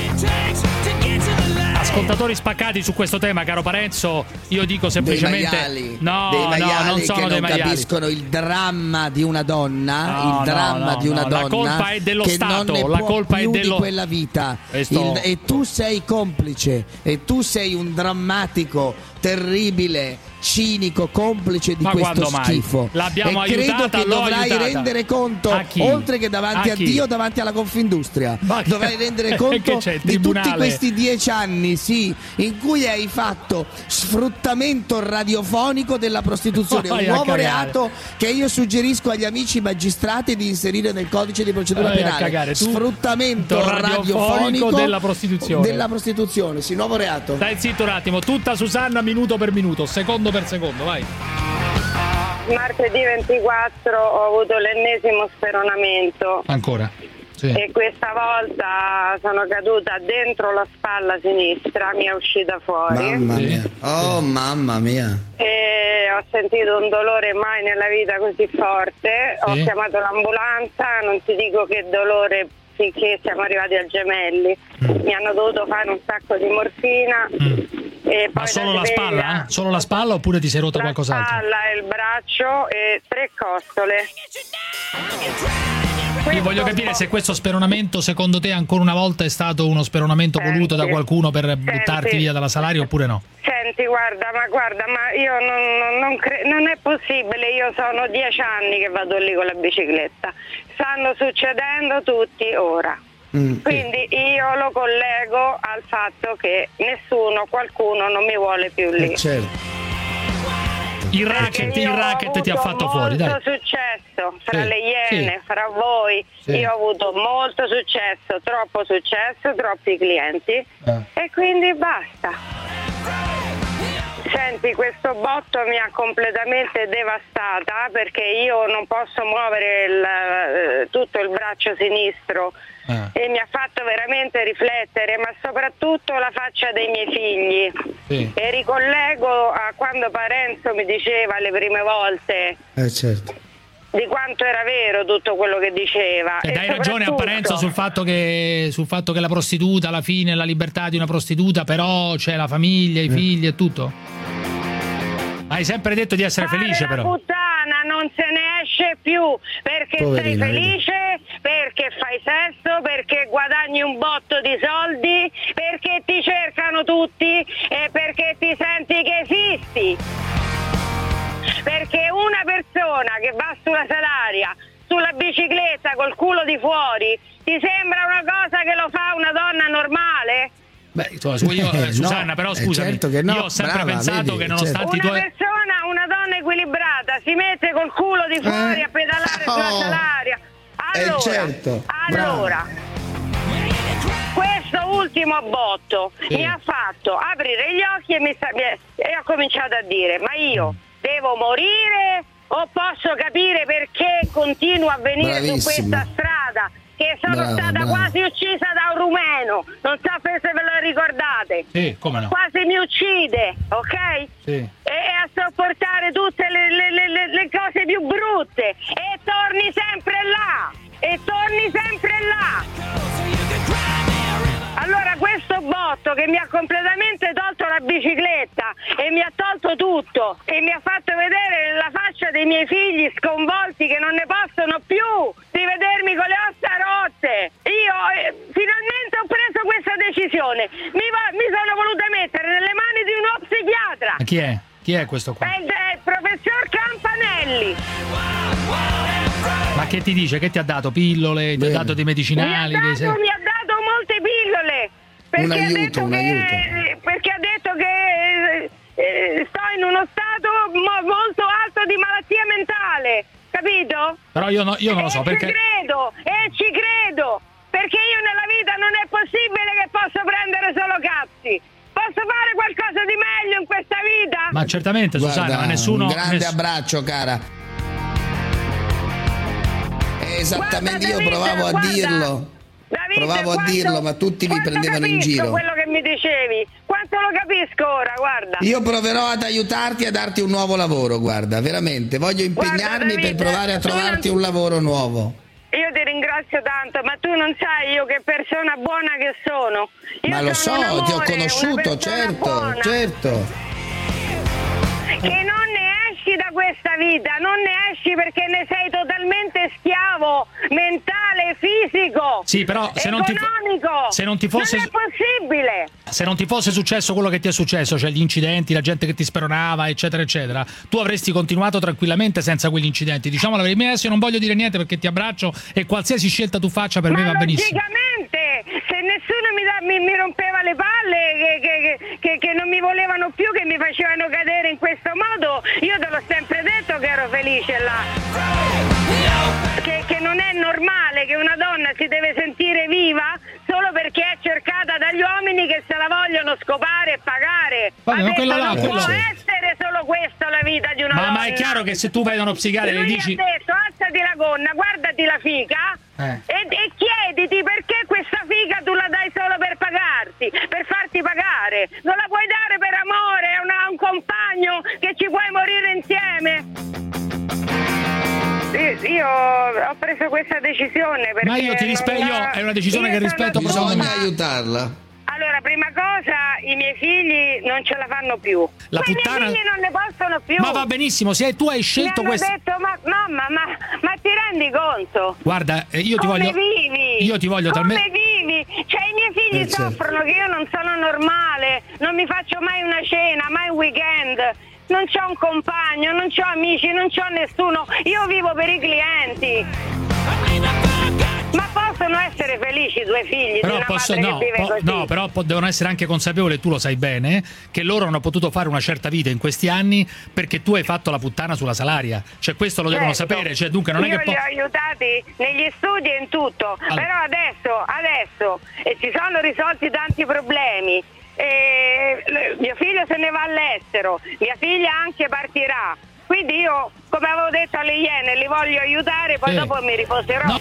Ascoltatori spaccati su questo tema, caro Parenzo, io dico semplicemente dei maiali, no, dei maiali no, non sono che dei non maiali. capiscono il dramma di una donna, No, il dramma no, no, di una no, donna la colpa è dello che Stato, non ne la può colpa è più dello- di quella vita. Questo- Il- e tu sei complice, e tu sei un drammatico, terribile, cinico, complice di Ma questo quando mai? schifo. L'abbiamo e credo aiutata, che l'ho dovrai aiutata. rendere conto, A chi? oltre che davanti A a, chi? Dio, davanti alla Confindustria, Ma che- dovrai rendere che conto c'è, il di tutti tribunale? questi dieci anni, sì, in cui hai fatto sfruttamento radiofonico della prostituzione, un Vai a nuovo cagare. reato che io suggerisco agli amici magistrati di inserire nel codice di procedura Vai a penale. cagare, tu- Sfruttamento radiofonico radiofonico della prostituzione. Della prostituzione, sì, nuovo reato. Stai zitto un attimo, tutta Susanna minuto per minuto, secondo per secondo, vai. Martedì ventiquattro ho avuto l'ennesimo speronamento. Ancora? Sì. E questa volta sono caduta dentro la spalla sinistra, mi è uscita fuori. Mamma mia, oh mamma mia. E ho sentito un dolore mai nella vita così forte. Ho Sì. chiamato l'ambulanza, non ti dico che dolore finché siamo arrivati al Gemelli. Mi hanno dovuto fare un sacco di morfina. E Ma poi solo da la sveglia, spalla? eh? Solo la spalla oppure ti sei rotto la qualcos'altro? spalla e il braccio e tre costole. Io voglio capire se questo speronamento secondo te ancora una volta è stato uno speronamento voluto da qualcuno per buttarti via dalla Salaria oppure no? Senti, guarda, ma guarda, ma io non, non, non, cre- non è possibile, io sono dieci anni che vado lì con la bicicletta, stanno succedendo tutti ora. Mm, Quindi io lo collego al fatto che nessuno, qualcuno non mi vuole più lì. Eh, certo. Il racket, il racket ti ha fatto fuori, dai. Ho avuto molto successo fra Sì, le Iene, sì. fra voi. Sì. Io ho avuto molto successo, troppo successo, troppi clienti Eh. e quindi basta. Senti, questo botto mi ha completamente devastata perché io non posso muovere il, eh, tutto il braccio sinistro. E mi ha fatto veramente riflettere, ma soprattutto la faccia dei miei figli. Sì. E ricollego a quando Parenzo mi diceva le prime volte Eh certo. di quanto era vero tutto quello che diceva. E E dai ragione a soprattutto- Parenzo sul fatto che sul fatto che la prostituta alla fine è la libertà di una prostituta, però c'è la famiglia, i figli e tutto. Hai sempre detto di essere felice La però. puttana non se ne esce più perché Poverina, sei vedi. felice, perché fai sesso, perché guadagni un botto di soldi, perché ti cercano tutti e perché ti senti che esisti. Perché una persona che va sulla Salaria, sulla bicicletta col culo di fuori, ti sembra una cosa che lo fa una donna normale? Beh, insomma, su- io, eh, No, Susanna, però eh, scusami, certo che no, io ho sempre brava, pensato vedi, che nonostante i Una tuoi persona, una donna equilibrata, si mette col culo di fuori Eh. a pedalare sulla Oh. Salaria. Allora, Eh, certo, allora questo ultimo botto Sì. mi ha fatto aprire gli occhi e, mi sta- mi è- e ho cominciato a dire: ma io devo morire o posso capire perché continuo a venire su Bravissima. questa strada? Che sono Brava, stata brava. quasi uccisa da un rumeno, non so se ve lo ricordate. Sì, come no? Quasi mi uccide, ok? Sì. E, e a sopportare tutte le, le- le- le- le cose più brutte e torni sempre là e torni sempre là. Allora questo botto che mi ha completamente tolto la bicicletta e mi ha tolto tutto e mi ha fatto vedere la faccia dei miei figli sconvolti che non ne possono più di vedermi con le ossa rotte. Io eh, finalmente ho preso questa decisione, mi, va- mi sono voluta mettere nelle mani di uno psichiatra. Ma chi è? Chi è questo qua? È il, è il professor Campanelli. Ma che ti dice? Che ti ha dato? Pillole? Ti ha dato dei medicinali? Mi ha Che dato, sei- mi ha dato molte pillole perché, Un aiuto, ha, detto un che, aiuto. perché ha detto che eh, eh, sto in uno stato mo- molto alto di malattia mentale, capito? Però io, no, io non lo so e perché. ci credo, e ci credo, perché io nella vita non è possibile che posso prendere solo cazzi. Posso fare Ma certamente, Guarda, Susanna, ma nessuno... un grande ness- abbraccio, cara. Esattamente, Guarda, io provavo a guarda, dirlo. Davide, Provavo a quanto- dirlo, ma tutti mi prendevano in capisco giro. quello che mi dicevi, quanto lo capisco ora, guarda. Io proverò ad aiutarti a darti un nuovo lavoro, guarda, veramente. Voglio impegnarmi Guarda, per Davide, provare a tu non- trovarti un lavoro nuovo. Io ti ringrazio tanto, ma tu non sai io che persona buona che sono. Io Ma lo so, sono un amore, ti ho una conosciuto, persona certo, buona, certo. che non ne esci da questa vita, non ne esci perché ne sei totalmente schiavo, mentale, fisico, Sì, però se non ti fo- economico. se non ti fosse- Non è possibile. Se non ti fosse successo quello che ti è successo, cioè gli incidenti, la gente che ti speronava, eccetera, eccetera, tu avresti continuato tranquillamente senza quegli incidenti. Diciamo la verità, adesso io non voglio dire niente perché ti abbraccio e qualsiasi scelta tu faccia per Ma me va benissimo. logicamente, se nessuno mi, da- mi- mi rompeva le palle, che, che- che- che non mi volevano più, che mi facevano cadere in questo modo, io te l'ho sempre detto che ero felice là. Che, che non è normale che una donna si deve sentire viva solo perché è cercata dagli uomini che se la vogliono scopare e pagare. Vabbè, Ha ma detto, quello là, non quello- può essere solo questa la vita di una Ma, donna. ma è chiaro che se tu vai da uno psichiatra e Lui le dici... ha detto alzati la gonna, guardati la figa Eh. e, e chiediti perché questa figa tu la dai solo per pagarti, per farti pagare. Non la puoi dare per amore a una- a un compagno che ci puoi morire insieme. Io, io ho preso questa decisione perché Ma io ti rispetto, non io la- è una decisione io che sono rispetto pronta. Bisogna aiutarla. Allora, prima cosa, i miei figli non ce la fanno più. La Ma puttana- i miei figli non ne possono più. Ma va benissimo, se tu hai scelto Mi hanno questo... detto, ma mamma, ma, ma ti rendi conto? Guarda, eh, io ti Come voglio... vivi? Io ti voglio Come talmente... vivi? Cioè i miei figli Eh, certo. soffrono che io non sono normale, non mi faccio mai una cena, mai un weekend, non c'ho un compagno, non c'ho amici, non c'ho nessuno, io vivo per i clienti. Ma possono essere felici i tuoi figli di Però una posso, madre no, che vive po- così? no, però po- devono essere anche consapevoli, tu lo sai bene, che loro hanno potuto fare una certa vita in questi anni perché tu hai fatto la puttana sulla salaria. Cioè questo lo devono Certo. sapere, cioè dunque non è Io che po- li ho aiutati negli studi e in tutto, Allora. però adesso, adesso eh, si sono risolti tanti problemi. Eh, l- mio figlio se ne va all'estero, mia figlia anche partirà. Quindi io, come avevo detto alle Iene, li voglio aiutare, poi Sì. dopo mi riposerò.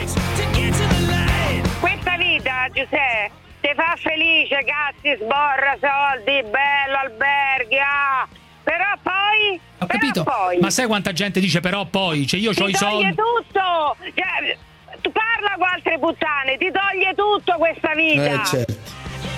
Questa vita, Giuseppe, ti fa felice, cazzi, sborra, soldi, bello, alberghi, ah. Però poi... Ho però capito, poi, ma sai quanta gente dice però poi, cioè io ho ti i toglie soldi... tutto, cioè, tu parla con altre puttane, ti toglie tutto questa vita. Eh, certo.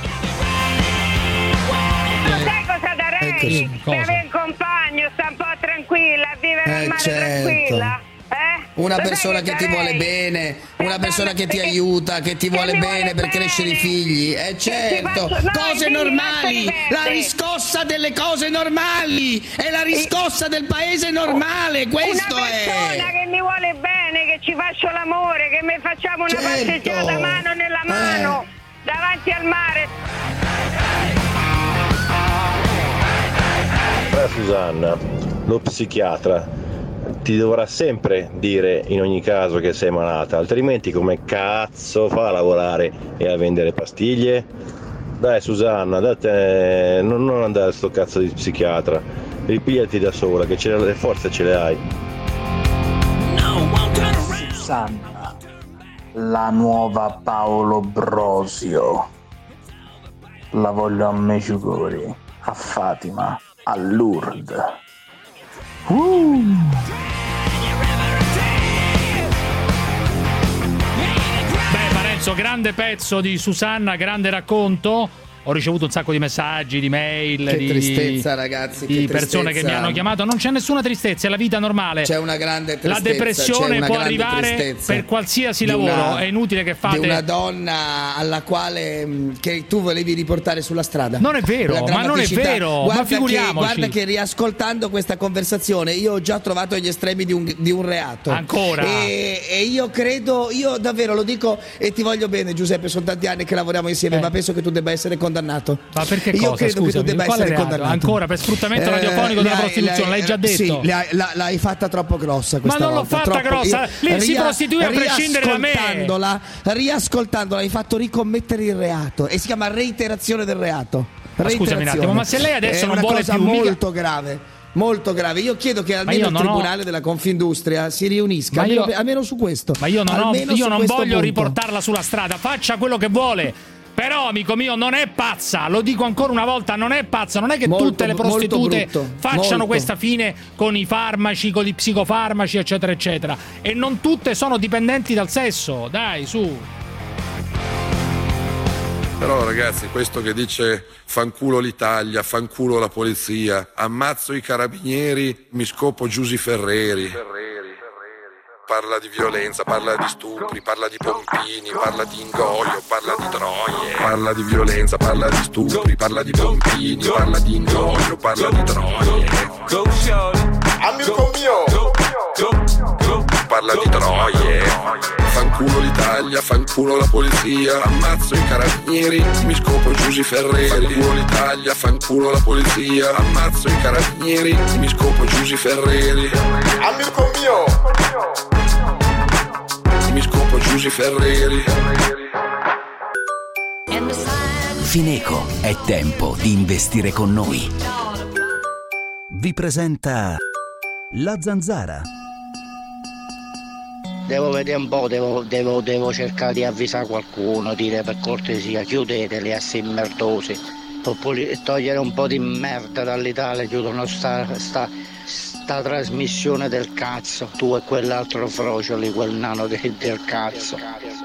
Lo sai cosa darei? È così. Per Cosa? avere un compagno, sta un po' tranquilla, a vivere Eh, al mare certo. tranquilla. Eh? Una Lo sai persona che ti darei? vuole bene, una Eh, persona che ti perché- aiuta, che ti che vuole mi bene vuole per crescere i bene. figli. Eh ti certo, faccio- no, cose i figli normali, lasciali la perdere. riscossa delle cose normali, è la riscossa del paese normale, questo una persona è. che mi vuole bene, che ci faccio l'amore, che mi facciamo una Certo. passeggiata mano nella mano davanti al mare. Allora, Susanna, lo psichiatra ti dovrà sempre dire in ogni caso che sei malata, altrimenti come cazzo fa a lavorare e a vendere pastiglie? Dai Susanna, date, non, non andare a sto cazzo di psichiatra, ripigliati da sola che ce le, le forze ce le hai. Susanna, la nuova Paolo Brosio. La voglio a Meciugori, a Fatima, a Lourdes. Uh. Beh, Parenzo, grande pezzo di Susanna, grande racconto. Ho ricevuto un sacco di messaggi, di mail, Che di, tristezza, ragazzi, di che persone tristezza. che mi hanno chiamato. Non c'è nessuna tristezza, è la vita normale. C'è una grande tristezza. La depressione c'è una può grande arrivare tristezza per qualsiasi di lavoro. una- È inutile che fate. Di una donna alla quale mh, che tu volevi riportare sulla strada. Non è vero, La ma non è drammaticità. vero, ma Guarda che, figuriamoci. guarda che riascoltando questa conversazione io ho già trovato gli estremi di un, di un reato. Ancora? E, e io credo, io davvero lo dico e ti voglio bene Giuseppe, sono tanti anni che lavoriamo insieme, Eh. ma penso che tu debba essere condannato. Ma perché Io cosa? credo che tu Scusami, debba quale essere reato? condannato. Ancora per sfruttamento radiofonico della l'hai- prostituzione, l'hai già detto. Sì, l'hai, la- l'hai fatta troppo grossa questa Ma non l'ho volta, fatta troppo- grossa, io- lei si ria- prostituì a prescindere da me. riascoltandola- Riascoltandola hai fatto ricommettere il reato e si chiama reiterazione del reato. Ma scusami un attimo, ma se lei adesso è non una vuole cosa più molto mica... grave, molto grave. Io chiedo che almeno il Tribunale ho... della Confindustria si riunisca, ma io... almeno, almeno su questo. Ma io non, ho, io non voglio punto. riportarla sulla strada, faccia quello che vuole. Però, amico mio, non è pazza, lo dico ancora una volta, non è pazza, non è che molto, tutte le prostitute facciano molto. questa fine con i farmaci, con gli psicofarmaci, eccetera, eccetera. E non tutte sono dipendenti dal sesso, dai, su. Però ragazzi, questo che dice fanculo l'Italia, fanculo la polizia, ammazzo i carabinieri, mi scopo Giusy Ferreri. Parla di violenza, parla di stupri, parla di pompini, parla di ingoio, parla di troie. Parla di violenza, parla di stupri, parla di pompini, parla di ingoio, parla di troie. Amico mio! Parla di troie. Fanculo l'Italia, fanculo la polizia, ammazzo i carabinieri, mi scopo Giusy Ferreri. Fanculo l'Italia, fanculo la polizia, ammazzo i carabinieri, mi scopo Giusy Ferreri. Amico mio! Mi scopo Giusy Ferreri. Fineco, è tempo di investire con noi. Vi presenta La Zanzara. Devo vedere un po', devo, devo, devo cercare di avvisare qualcuno, dire per cortesia chiudeteli a sti merdosi, oppure togliere un po' di merda dall'Italia, chiudono sta, sta, sta trasmissione del cazzo, tu e quell'altro frocioli, quel nano de, del cazzo.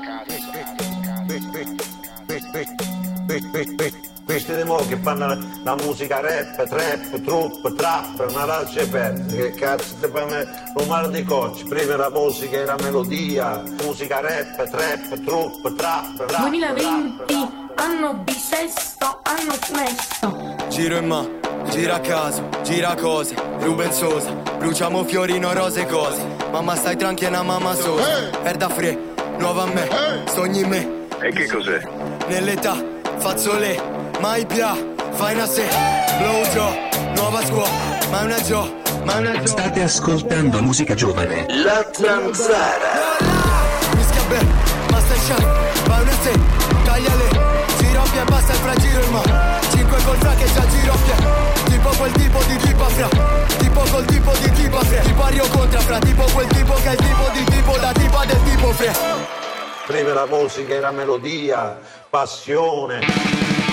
Questi demo che fanno la, la musica rap, trap, trup, trap, una lascia perdere, che cazzo ti fanno rumore di cocci, prima la musica e la melodia, musica rap, trap, trup, trap, rap, duemilaventi, rap. Anno bisesto, anno funesto. Giro in ma, gira a caso, gira cose, rubenzosa, bruciamo fiorino, rose cose, mamma stai tranquilla, mamma sosa, perda fre, nuova a me, sogni in me. E che cos'è? Nell'età, fazzole. Mai pia, fai una se, blow job, nuova scuola, ma è una gio, ma è una gio. State ascoltando musica giovane. La Zanzara. Mischia bene, basta il shine, fai una se, tagliale, giroppia e basta il fragiro il ma. Cinque col fra che già giroppia, tipo quel tipo di tipa fra, tipo col tipo di tipa fra, tipo Ario contra fra, tipo quel tipo che è il tipo di tipo da tipa del tipo fra. Prima la musica e la melodia, passione.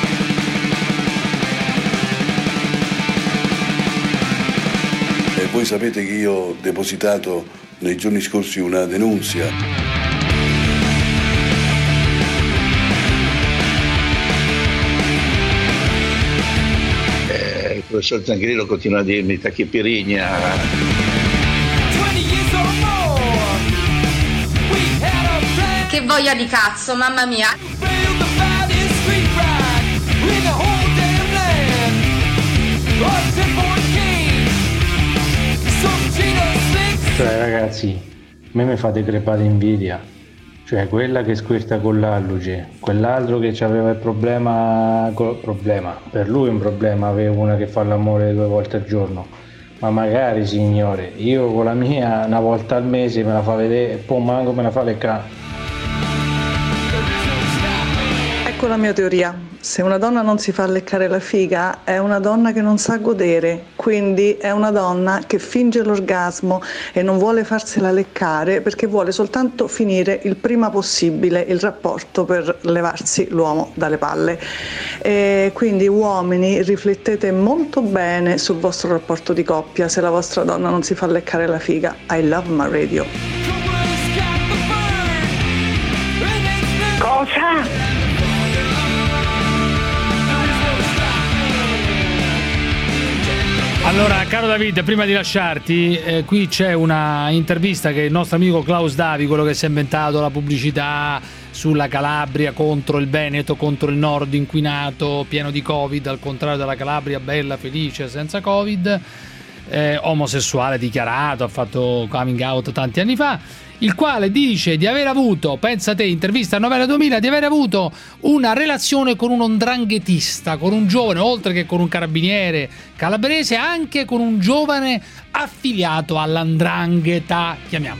E voi sapete che io ho depositato nei giorni scorsi una denunzia. Eh, il professor Zangrillo continua a dirmi tachipirigna. Che voglia di cazzo, mamma mia. Cioè ragazzi, a me mi fate crepare invidia. Cioè quella che squirta con l'alluce, quell'altro che aveva il problema, col problema, per lui è un problema, avevo una che fa l'amore due volte al giorno. Ma magari signore, io con la mia una volta al mese me la fa vedere e poi manco me la fa leccare. Ecco la mia teoria. Se una donna non si fa leccare la figa è una donna che non sa godere, quindi è una donna che finge l'orgasmo e non vuole farsela leccare perché vuole soltanto finire il prima possibile il rapporto per levarsi l'uomo dalle palle. E quindi uomini, riflettete molto bene sul vostro rapporto di coppia se la vostra donna non si fa leccare la figa. I love my radio. Cosa? Allora, caro David, prima di lasciarti, eh, qui c'è una intervista che il nostro amico Klaus Davi, quello che si è inventato la pubblicità sulla Calabria contro il Veneto, contro il nord inquinato, pieno di Covid, al contrario della Calabria bella, felice, senza Covid, eh, omosessuale dichiarato, ha fatto coming out tanti anni fa, il quale dice di aver avuto, pensa te, intervista a Novella duemila, di aver avuto una relazione con un 'ndranghetista, con un giovane, oltre che con un carabiniere calabrese, anche con un giovane affiliato alla 'ndrangheta. Chiamiamo.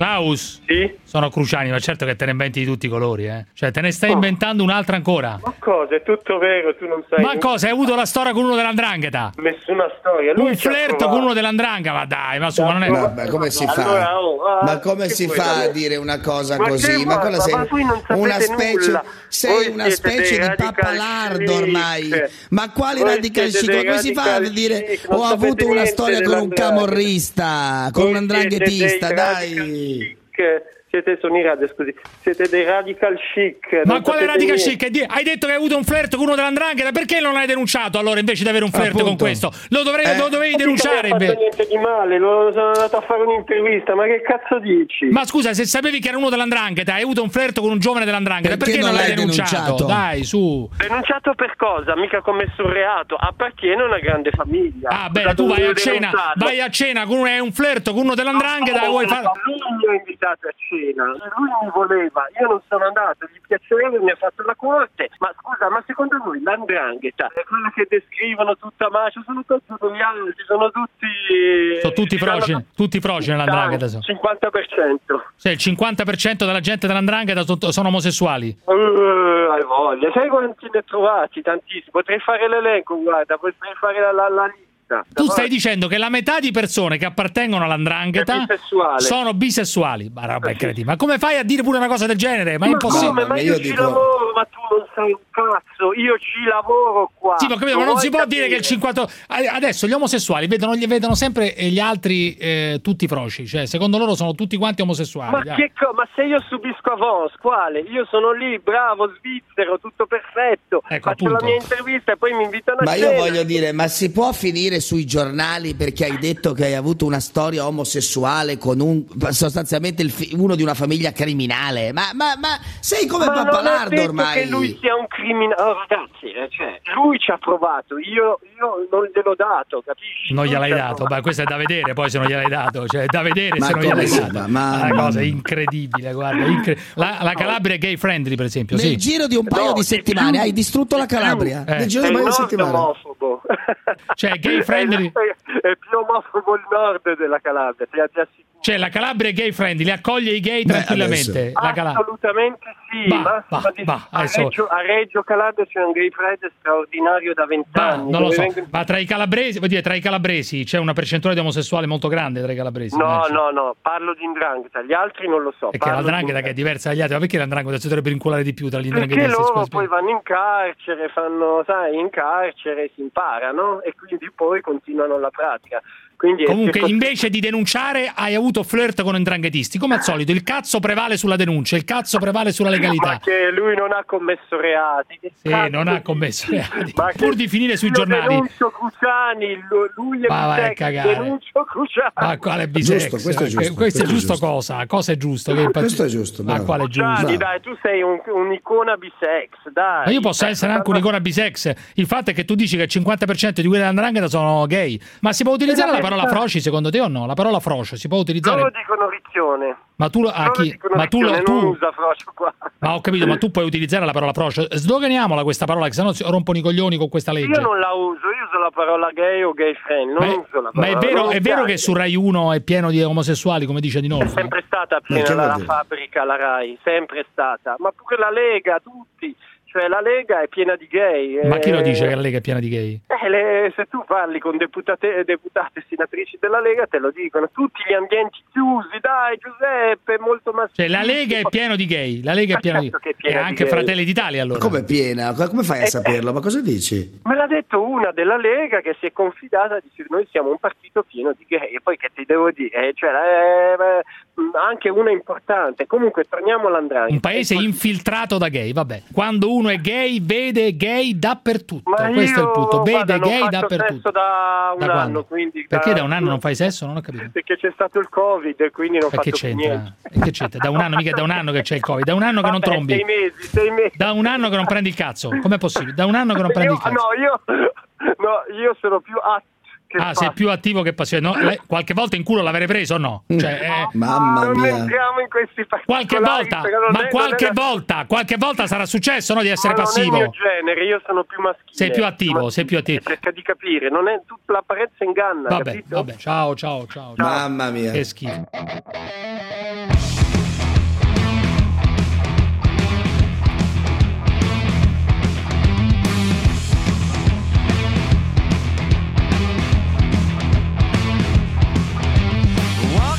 Caus? Sì? Sono Cruciani, ma certo che te ne inventi di tutti i colori, eh. Cioè, te ne stai oh. inventando un'altra ancora. Ma cosa? È tutto vero, tu non sai. Ma cosa? Hai avuto la storia con uno dell'andrangheta? Nessuna storia. Lui un flirt con uno dell'andrangheta, ma dai, ma su, ma non è. Vabbè, come si fa? Allora, oh, ah, ma come si fa dire? a dire una cosa ma così? Ma cosa sei? Ma voi non una specie, nulla. sei voi una specie di pappalardo ormai. Ma quali radical chic? Come si fa a dire ho avuto una storia con un camorrista, con un andranghetista, dai. Siete sono i radio, scusi. Siete dei radical chic. Ma quale radical niente. chic? Hai detto che hai avuto un flirt con uno dell'andrangheta, perché non l'hai denunciato allora invece di avere un flirt Appunto. con questo? Lo, dovrei, eh. lo dovevi denunciare. Non ho fatto niente di male, lo, sono andato a fare un'intervista, ma che cazzo dici? Ma scusa, se sapevi che era uno dell'andrangheta, hai avuto un flirt con un giovane dell'andrangheta, perché, perché non, non l'hai denunciato? denunciato? Dai, su. Denunciato per cosa? Mica ha commesso un reato, appartiene a una grande famiglia. Ah, bene, tu vai a cena, vai a cena con un, un flirt con uno dell'andrangheta e vuoi fare. Lui mi ha invitato a cena, lui mi voleva, io non sono andato, gli piaceva, mi ha fatto la corte. Ma scusa, ma secondo voi l'andrangheta è quello che descrivono tutta mafia? Sono tutti altri, sono tutti sono tutti froci, sono... tutti froci nell'andrangheta. Sono. cinquanta per cento. Sì, il cinquanta per cento della gente dell'andrangheta sono omosessuali. Uh, hai voglia, sai quanti ne trovati? Tantissimi. Potrei fare l'elenco, guarda, potrei fare la, la, la lista. Tu stai dicendo che la metà di persone che appartengono all'andrangheta sono bisessuali. Ma roba incredibile. Ma come fai a dire pure una cosa del genere? Ma è ma impossibile. Come? Ma io, io ci dico... lavoro, ma tu non sai un cazzo. Io ci lavoro qua. Sì, ma, capito, ma non si può capire che il cinquanta adesso gli omosessuali vedono, gli vedono sempre gli altri eh, tutti froci. Cioè, secondo loro sono tutti quanti omosessuali. Ma, che co- ma se io subisco avance, quale? Io sono lì, bravo, svizzero, tutto perfetto. Ecco, Faccio appunto. la mia intervista e poi mi invitano a Ma cena. io voglio dire, ma si può finire sui giornali perché hai detto che hai avuto una storia omosessuale con un sostanzialmente il fi- uno di una famiglia criminale? Ma, ma, ma sei come ma Pappalardo non ormai. Che lui sia un criminale, oh, ragazzi, cioè, lui ci ha provato, io, io non gliel'ho dato, capisci? Non gliel'hai dato, beh, questo è da vedere poi se non gliel'hai dato, cioè è da vedere ma se non gliel'hai dato. Ma... Una cosa incredibile, guarda, incre... la, la Calabria è gay friendly, per esempio. Nel sì. giro di un paio no, di settimane più, hai distrutto la Calabria. Eh. Nel giro di un paio di settimane. Omofobo. Cioè gay friendly. È più omofobo il nord della Calabria, ti assicuro. Cioè la Calabria è gay friendly, li accoglie i gay Beh, tranquillamente. La Assolutamente sì. Bah, bah, bah, a, Reggio, a Reggio Calabria c'è un gay pride straordinario da vent'anni. Non lo so, vengono... ma tra i calabresi, vuol dire, tra i calabresi c'è una percentuale di omosessuali molto grande tra i calabresi. No, immagino. no, no, parlo di 'ndrangheta, gli altri non lo so. E che l'andrangheta che è diversa dagli altri, ma perché l'andrangheta si dovrebbe vincolare di più tra gli Perché ndranghetisti? loro poi vanno in carcere, fanno, sai, in carcere si imparano e quindi poi continuano la pratica. Quindi comunque invece di denunciare hai avuto flirt con ndranghetisti, come al solito il cazzo prevale sulla denuncia, il cazzo prevale sulla legalità. Ma che lui non ha commesso reati. Che sì, non ha commesso reati. Ma pur di finire sui giornali. Denuncio Cruciani, lui è bisex, denuncio Cruciani. Ma quale bisex? Giusto, questo è giusto. Questo è giusto cosa? Cosa è giusto? Che questo è giusto. Ma quale è giusto? Cruciani, dai, tu sei un, un'icona bisex, dai. Ma io posso essere anche un'icona bisex. Il fatto è che tu dici che il cinquanta per cento di quelli dell'andrangheta sono gay. Ma si può utilizzare la parola froci secondo te o no? La parola frocio si può utilizzare? Loro dicono riccione. Ma tu a chi? Ma tu lo tu non usa frocio qua. Ma ho capito, ma tu puoi utilizzare la parola frocio. Sdoganiamola questa parola, che sennò rompono i coglioni con questa legge. Io non la uso, io uso la parola gay o gay friend, non ma uso la parola. Ma è vero, è vero che su Rai uno è pieno di omosessuali, come dice Di Nolfi? È sempre stata piena la, la fabbrica, la Rai, sempre stata. Ma pure la Lega, tutti. Cioè la Lega è piena di gay. Ma chi lo dice che la Lega è piena di gay? Eh, le, se tu parli con deputate, deputate senatrici della Lega te lo dicono. Tutti gli ambienti chiusi, dai Giuseppe, molto maschile. Cioè la Lega è piena di gay, la Lega è piena di gay. E anche gay. Fratelli d'Italia allora. Ma come piena? Come fai a eh, saperlo? Ma cosa dici? Me l'ha detto una della Lega che si è confidata e dice noi siamo un partito pieno di gay. E poi che ti devo dire? Cioè, eh, anche una importante. Comunque torniamo all'andrangheta. Un paese infiltrato da gay, vabbè. Quando uno è gay, vede gay dappertutto. Ma questo io, è il punto. Vede guarda, gay non faccio dappertutto. Sesso da un da anno, quindi perché da... da un anno non fai sesso? Non ho capito. Perché c'è stato il Covid e quindi non ho fatto più niente. E che c'entra? Da un anno, mica da un anno che c'è il Covid, da un anno che non Vabbè, trombi. Sei mesi, sei mesi. Da un anno che non prendi il cazzo. Com'è possibile? Da un anno che non prendi io, il cazzo. No, io no, io sono più attivo. Che ah, fa? sei più attivo che passivo. No, lei, qualche volta in culo l'avrei preso o no? Cioè, eh, Mamma non mia. entriamo in questi qualche volta, ma è, qualche è... volta, qualche volta sarà successo, no, di essere ma passivo. Non è il mio genere, io sono più maschile. Sei più attivo, ma sei più attivo. Cerca di capire, non è tutta l'apparenza inganna, vabbè, capito? vabbè, ciao, ciao, ciao. Mamma mia. Che schifo.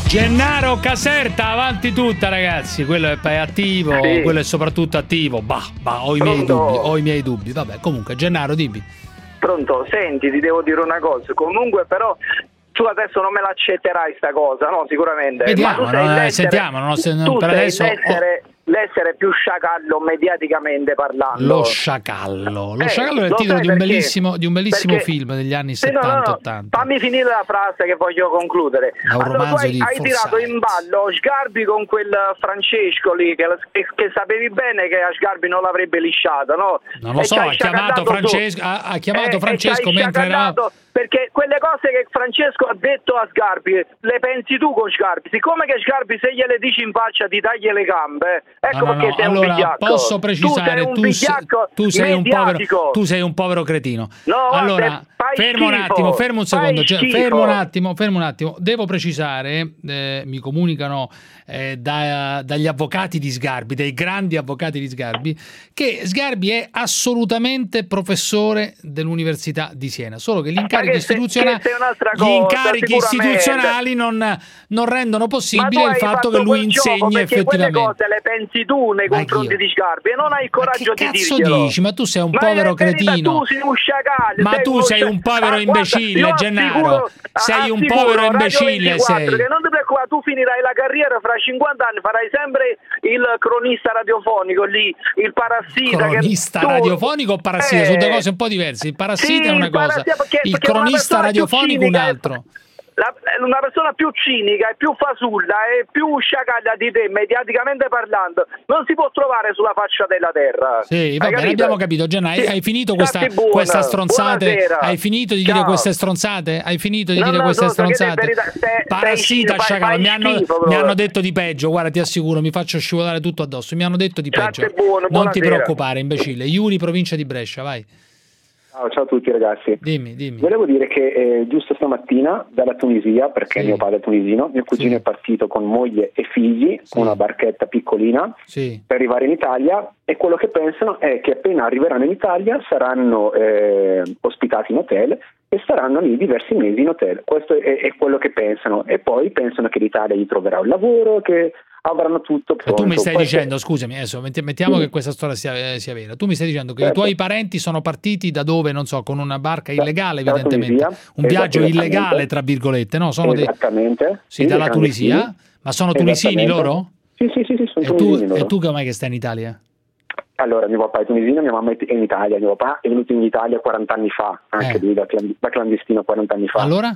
Gennaro Caserta, avanti tutta ragazzi, quello è, è attivo, sì. Quello è soprattutto attivo, bah, bah, ho i miei dubbi, ho i miei dubbi, vabbè, comunque Gennaro dimmi. Pronto, senti, ti devo dire una cosa, comunque però tu adesso non me l'accetterai sta cosa, no, sicuramente. Vediamo, ma tu sei no, l'essere, sentiamo, non, se, non, tu per sei adesso... l'essere, l'essere più sciacallo mediaticamente parlando. Lo sciacallo, lo eh, sciacallo è il titolo di un bellissimo, di un bellissimo film degli anni sì, settanta no, no, no. ottanta. Fammi finire la frase che voglio concludere. Allora tu hai, hai tirato in ballo Sgarbi con quel Francesco lì che, che, che sapevi bene che a Sgarbi non l'avrebbe lisciato, no? Non lo e so, ha chiamato Francesco, ha, ha chiamato eh, Francesco mentre era... Perché quelle cose che Francesco ha detto a Sgarbi le pensi tu con Sgarbi, siccome che Sgarbi se gliele dici in faccia ti tagli le gambe, ecco no, no, perché no. sei Allora, un vigliacco. posso precisare, tu sei un tu, vigliacco tu, sei un mediatico. povero, tu sei un povero cretino. No, allora, guarda, fai fermo schifo, un attimo, fermo un secondo, cioè, schifo. fermo un attimo, fermo un attimo. Devo precisare, eh, mi comunicano eh, da, dagli avvocati di Sgarbi, dei grandi avvocati di Sgarbi, che Sgarbi è assolutamente professore dell'Università di Siena, solo che gli incarichi istituzionali Gli incarichi istituzionali non, non rendono possibile il fatto che lui insegni effettivamente. Quelle cose le pensi tu nei confronti di Sgarbi e non hai il coraggio di dirglielo. Cazzo dici? Ma tu sei un ma povero verità, cretino. Tu sei un sciacale, ma sei tu uno sei un povero ah, imbecille, guarda, Gennaro. Sei un povero imbecille, sei. Che non ti preoccupare, tu finirai la carriera fra cinquanta anni, farai sempre il cronista radiofonico lì, il parassita. Cronista che tu... radiofonico o parassita? Eh, Sono due cose un po' diverse. Il parassita sì, è una cosa, perché, il perché cronista radiofonico un altro. La, una persona più cinica e più fasulla e più sciacalla di te, mediaticamente parlando, non si può trovare sulla faccia della terra. Sì, va bene, abbiamo capito. Gianna, hai, sì. hai finito questa, buona, questa stronzate? Buonasera. Hai finito di Ciao. dire queste stronzate? Hai finito di no, dire no, queste no, stronzate? Verità, stai, Parassita, stai sciacallo. Mi, hanno, schifo, mi hanno detto di peggio. Guarda, ti assicuro, mi faccio scivolare tutto addosso. Mi hanno detto di peggio. Buono, non ti preoccupare, imbecille. Iuri, provincia di Brescia, vai. Ciao, ciao a tutti ragazzi. Dimmi, dimmi. Volevo dire che eh, giusto stamattina dalla Tunisia, perché sì. mio padre è tunisino, mio cugino sì. è partito con moglie e figli, sì. con una barchetta piccolina, sì. per arrivare in Italia, e quello che pensano è che appena arriveranno in Italia saranno eh, ospitati in hotel e staranno lì diversi mesi in hotel. Questo è, è quello che pensano, e poi pensano che l'Italia gli troverà un lavoro, che avranno tutto pronto. Tu mi stai poi dicendo, se... scusami, adesso mettiamo sì. che questa storia sia, sia vera. Tu mi stai dicendo che certo. i tuoi parenti sono partiti da dove, non so, con una barca illegale, da, evidentemente, un viaggio illegale, tra virgolette, no? Sono esattamente. Dei... Sì, dalla Tunisia, ma sono tunisini loro? Sì, sì, sì, sì sono e tunisini tu, loro. E tu che mai che stai in Italia? Allora, mio papà è tunisino, mia mamma è in Italia, mio papà è venuto in Italia quaranta anni fa, anche eh. lui da, da clandestino quaranta anni fa. Allora?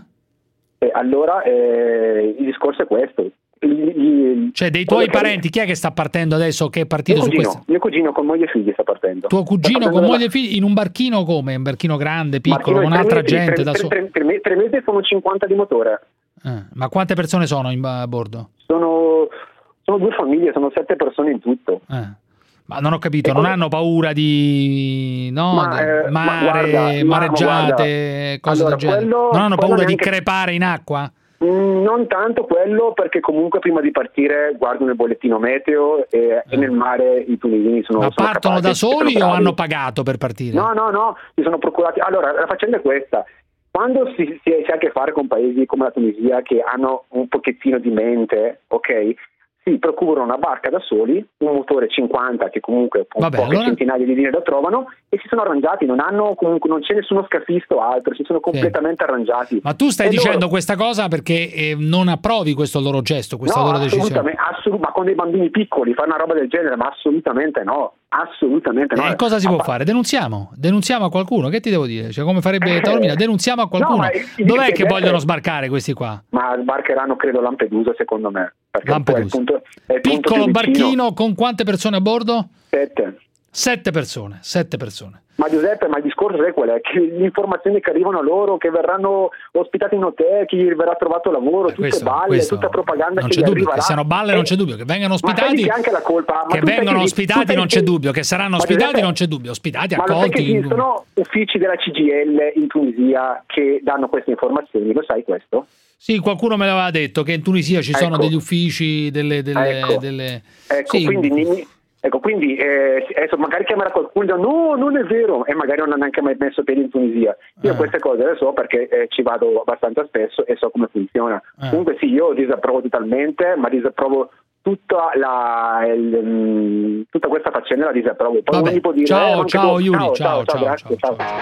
E allora eh, il discorso è questo. Cioè dei tuoi parenti, chi è che sta partendo adesso, che è partito mio su cugino, questo? Mio cugino con moglie e figli sta partendo. Tuo cugino con moglie e figli in un barchino come? Un barchino grande, piccolo, con altra metri, gente tre, da solo? Per, per, per mesi sono cinquanta di motore. Eh, ma quante persone sono in, a bordo? Sono, sono due famiglie, sono sette persone in tutto. Eh. Ma non ho capito, non hanno paura di no, ma, eh, mare, ma guarda, mareggiate, ma cose allora, del genere? Quello, non hanno paura neanche... di crepare in acqua? Non tanto quello, perché comunque prima di partire guardano il bollettino meteo e, eh. e nel mare i tunisini sono Ma sono partono capaci, da soli o bravi. hanno pagato per partire? No, no, no, si sono procurati. Allora, la faccenda è questa. Quando si, si, si ha a che fare con paesi come la Tunisia, che hanno un pochettino di mente, ok? Si procurano una barca da soli, un motore cinquanta che comunque un Vabbè, poche allora... centinaia di linee lo trovano, e si sono arrangiati, non hanno comunque, non c'è nessuno scafisto o altro, si sono completamente sì. arrangiati. Ma tu stai e dicendo loro... questa cosa perché eh, non approvi questo loro gesto, questa no, loro decisione? Assolut- ma con dei bambini piccoli fare una roba del genere, ma assolutamente no, assolutamente no. E eh, cosa si può fare? Denunziamo, denunziamo a qualcuno, che ti devo dire? Cioè, come farebbe Taormina? Denunziamo a qualcuno. No, dov'è che vogliono sbarcare questi qua? Ma sbarcheranno credo Lampedusa, secondo me. Lampedusa. È il punto, è il punto piccolo barchino con quante persone a bordo? Sette. Sette persone, sette persone. Ma Giuseppe, ma il discorso è quello, è che le informazioni che arrivano a loro, che verranno ospitati in hotel, che gli verrà trovato lavoro, eh, tutte balle, tutta propaganda non che c'è gli dubbio, arriverà. Che siano balle e... non c'è dubbio, che vengano ospitati, ma anche la colpa, ma che vengono che, ospitati non c'è che... dubbio, che saranno ospitati Giuseppe, non c'è dubbio, ospitati, ma accolti. Ma che esistono uffici della C G I L in Tunisia che danno queste informazioni, lo sai questo? Sì, qualcuno me l'aveva detto che in Tunisia ci ecco. sono degli uffici, delle... delle, ecco, delle... ecco Sì. quindi... Ecco, quindi eh, adesso magari chiamerà qualcuno, no, non è vero, e magari non ha neanche mai messo piedi in Tunisia. Io eh. queste cose le so perché eh, ci vado abbastanza spesso e so come funziona. Eh. Comunque sì, io disapprovo totalmente, ma disapprovo tutta la il, tutta questa faccenda, la disapprovo. Poi Vabbè, può dire, ciao, eh, ciao può... Yuri, ciao, ciao, ciao, ciao, grazie, ciao, ciao.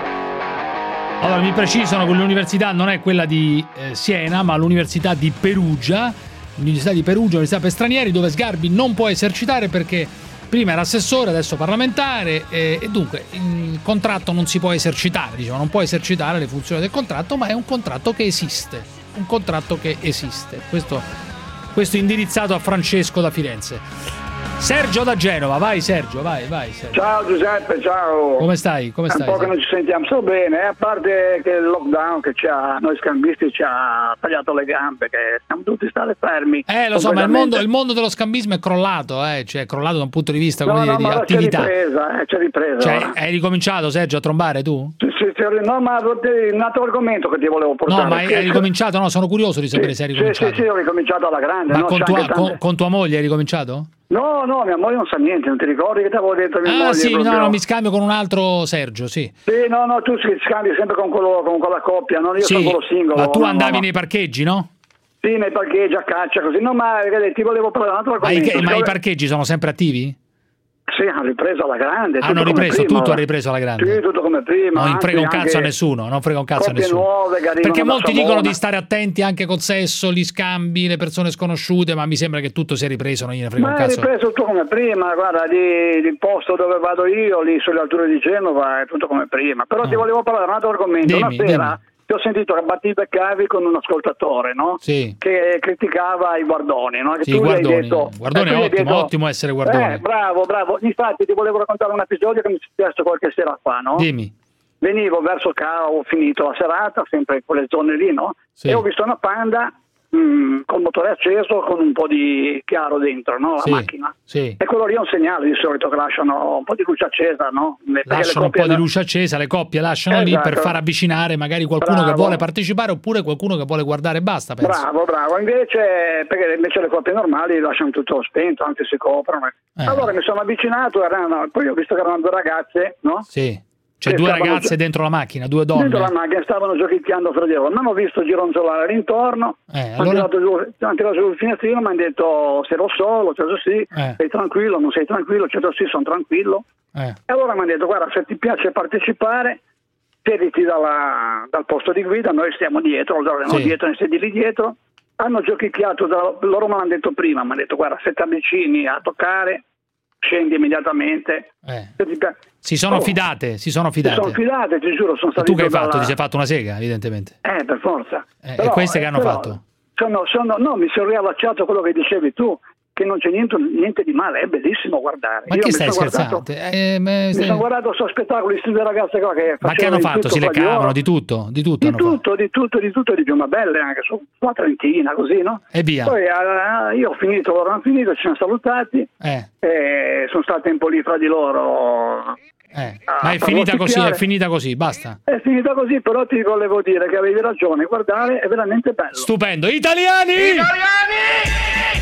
ciao. Allora, mi precisano che l'università non è quella di eh, Siena, ma l'università di Perugia, l'università di Perugia, università per stranieri, dove Sgarbi non può esercitare perché prima era assessore, adesso parlamentare, eh, e dunque il contratto non si può esercitare, diciamo, non può esercitare le funzioni del contratto, ma è un contratto che esiste, un contratto che esiste. Questo, questo indirizzato a Francesco da Firenze. Sergio da Genova, vai Sergio, vai, vai Sergio. Ciao Giuseppe, ciao. Come stai? Come stai? È un po' che non ci sentiamo, sto bene, a parte che il lockdown che ci ha, noi scambisti ci ha tagliato le gambe, che siamo tutti stati fermi. Eh, lo so, ma il mondo, il mondo dello scambismo è crollato, eh, cioè è crollato da un punto di vista, come no, dire, no, di ma attività. C'è ripresa, eh, c'è ripresa. Cioè, hai ricominciato Sergio a trombare tu? Sì, sì, sì, no, ma è un altro argomento che ti volevo portare. No, ma hai, hai ricominciato? No, sono curioso di sapere sì, se hai ricominciato. Sì, sì, sì, ho ricominciato alla grande. Ma no, con, tua, tante... con, con tua moglie hai ricominciato? No, no, mia moglie non sa niente, non ti ricordi che ti avevo detto mia ah, moglie? Ah sì, proprio... no, no, mi scambio con un altro Sergio, sì. Sì, no, no, tu si scambi sempre con, quello, con quella coppia, no? Io sì, sono quello singolo. Ma tu no, andavi no, no. nei parcheggi, no? Sì, nei parcheggi a caccia, così. No, ma ti volevo parlare un altro argomento. Ma, i, ma i parcheggi sono sempre attivi? Sì, hanno ripreso alla grande. Hanno ripreso, prima, tutto ha ripreso alla grande. Sì, tutto come prima. Non frega un cazzo a nessuno, non frega un cazzo a nessuno. Nuove, perché molti dicono di stare attenti anche col sesso, gli scambi, le persone sconosciute, ma mi sembra che tutto sia ripreso, non gliene frega ma un cazzo. Ma è ripreso tutto come prima, guarda, di, di posto dove vado io, lì sulle alture di Genova, è tutto come prima. Però ah. ti volevo parlare di un altro argomento. Dimmi, Una sera dimmi. ti ho sentito che batti beccavi con un ascoltatore, no? Sì. Che criticava i guardoni, no? Che sì, tu guardoni. Hai detto, guardoni eh, è ottimo, detto, ottimo essere guardoni. Eh, bravo, bravo. Infatti ti volevo raccontare un episodio che mi è successo qualche sera fa, no? Dimmi. Venivo verso casa, ho finito la serata, sempre in quelle zone lì, no? Sì. E ho visto una Panda mh, con il motore acceso, con un po' di chiaro dentro, no? La sì. macchina. Sì. E quello lì è un segnale di solito che lasciano un po' di luce accesa, no? Perché lasciano un po' di luce accesa, le coppie lasciano esatto. lì per far avvicinare magari qualcuno bravo. che vuole partecipare oppure qualcuno che vuole guardare e basta, penso. Bravo, bravo. Invece, perché invece le coppie normali lasciano tutto spento, anzi si coprono. Eh. Allora mi sono avvicinato, erano, poi ho visto che erano due ragazze, no? Sì. Cioè due ragazze gio- dentro la macchina, due donne. Dentro la macchina stavano giochicchiando fra di loro. Non ho visto gironzolare l'intorno. Eh, hanno allora... tirato giù, hanno tirato giù il finestrino, mi hanno detto se ero solo, certo sì, eh. sei tranquillo, non sei tranquillo, certo sì, sono tranquillo. Eh. E allora mi hanno detto guarda, se ti piace partecipare, siediti dalla, dal posto di guida, noi stiamo dietro, allora sì. dietro nei sedili dietro. Hanno giochicchiato, da, loro me l'hanno detto prima, mi hanno detto guarda, se ti avvicini a toccare, scendi immediatamente. Eh. Se ti piace... Si sono oh, fidate, si sono fidate. Si sono fidate, ti giuro, sono stati. Tu che hai fatto? Dalla... Ti sei fatto una sega, evidentemente. Eh, per forza. Eh, però, e queste che eh, hanno però, fatto? Sono, sono, no, mi sono riallacciato a quello che dicevi tu, che non c'è niente, niente di male, è bellissimo guardare. Ma Io che stai scherzando? Guardato, eh, mi stai... sono guardato questo spettacolo, queste due ragazze qua che ma che hanno fatto? Si leccavano di tutto? Di tutto, di tutto, di tutto, di tutto, di più, ma belle anche, su una trentina, così, no? E via. Poi uh, io ho finito, loro hanno finito, ci siamo salutati, eh. e sono stati un po' lì fra di loro. Eh, ma è finita così, è finita così, basta. È finita così, però ti volevo dire che avevi ragione, guardare è veramente bello. Stupendo. Italiani! Italiani!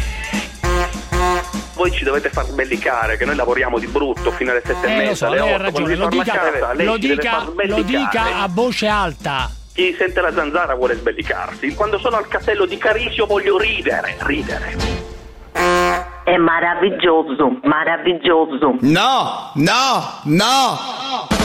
Voi ci dovete far sbellicare, che noi lavoriamo di brutto fino alle sette eh, e mezza, lo so, alle lei otto, ha ragione, lo dica, casa, lei lo, ci deve dica, far lo dica a voce alta. Chi sente la zanzara vuole sbellicarsi. Quando sono al castello di Carisio voglio ridere, ridere. È meraviglioso, meraviglioso. No, no, no.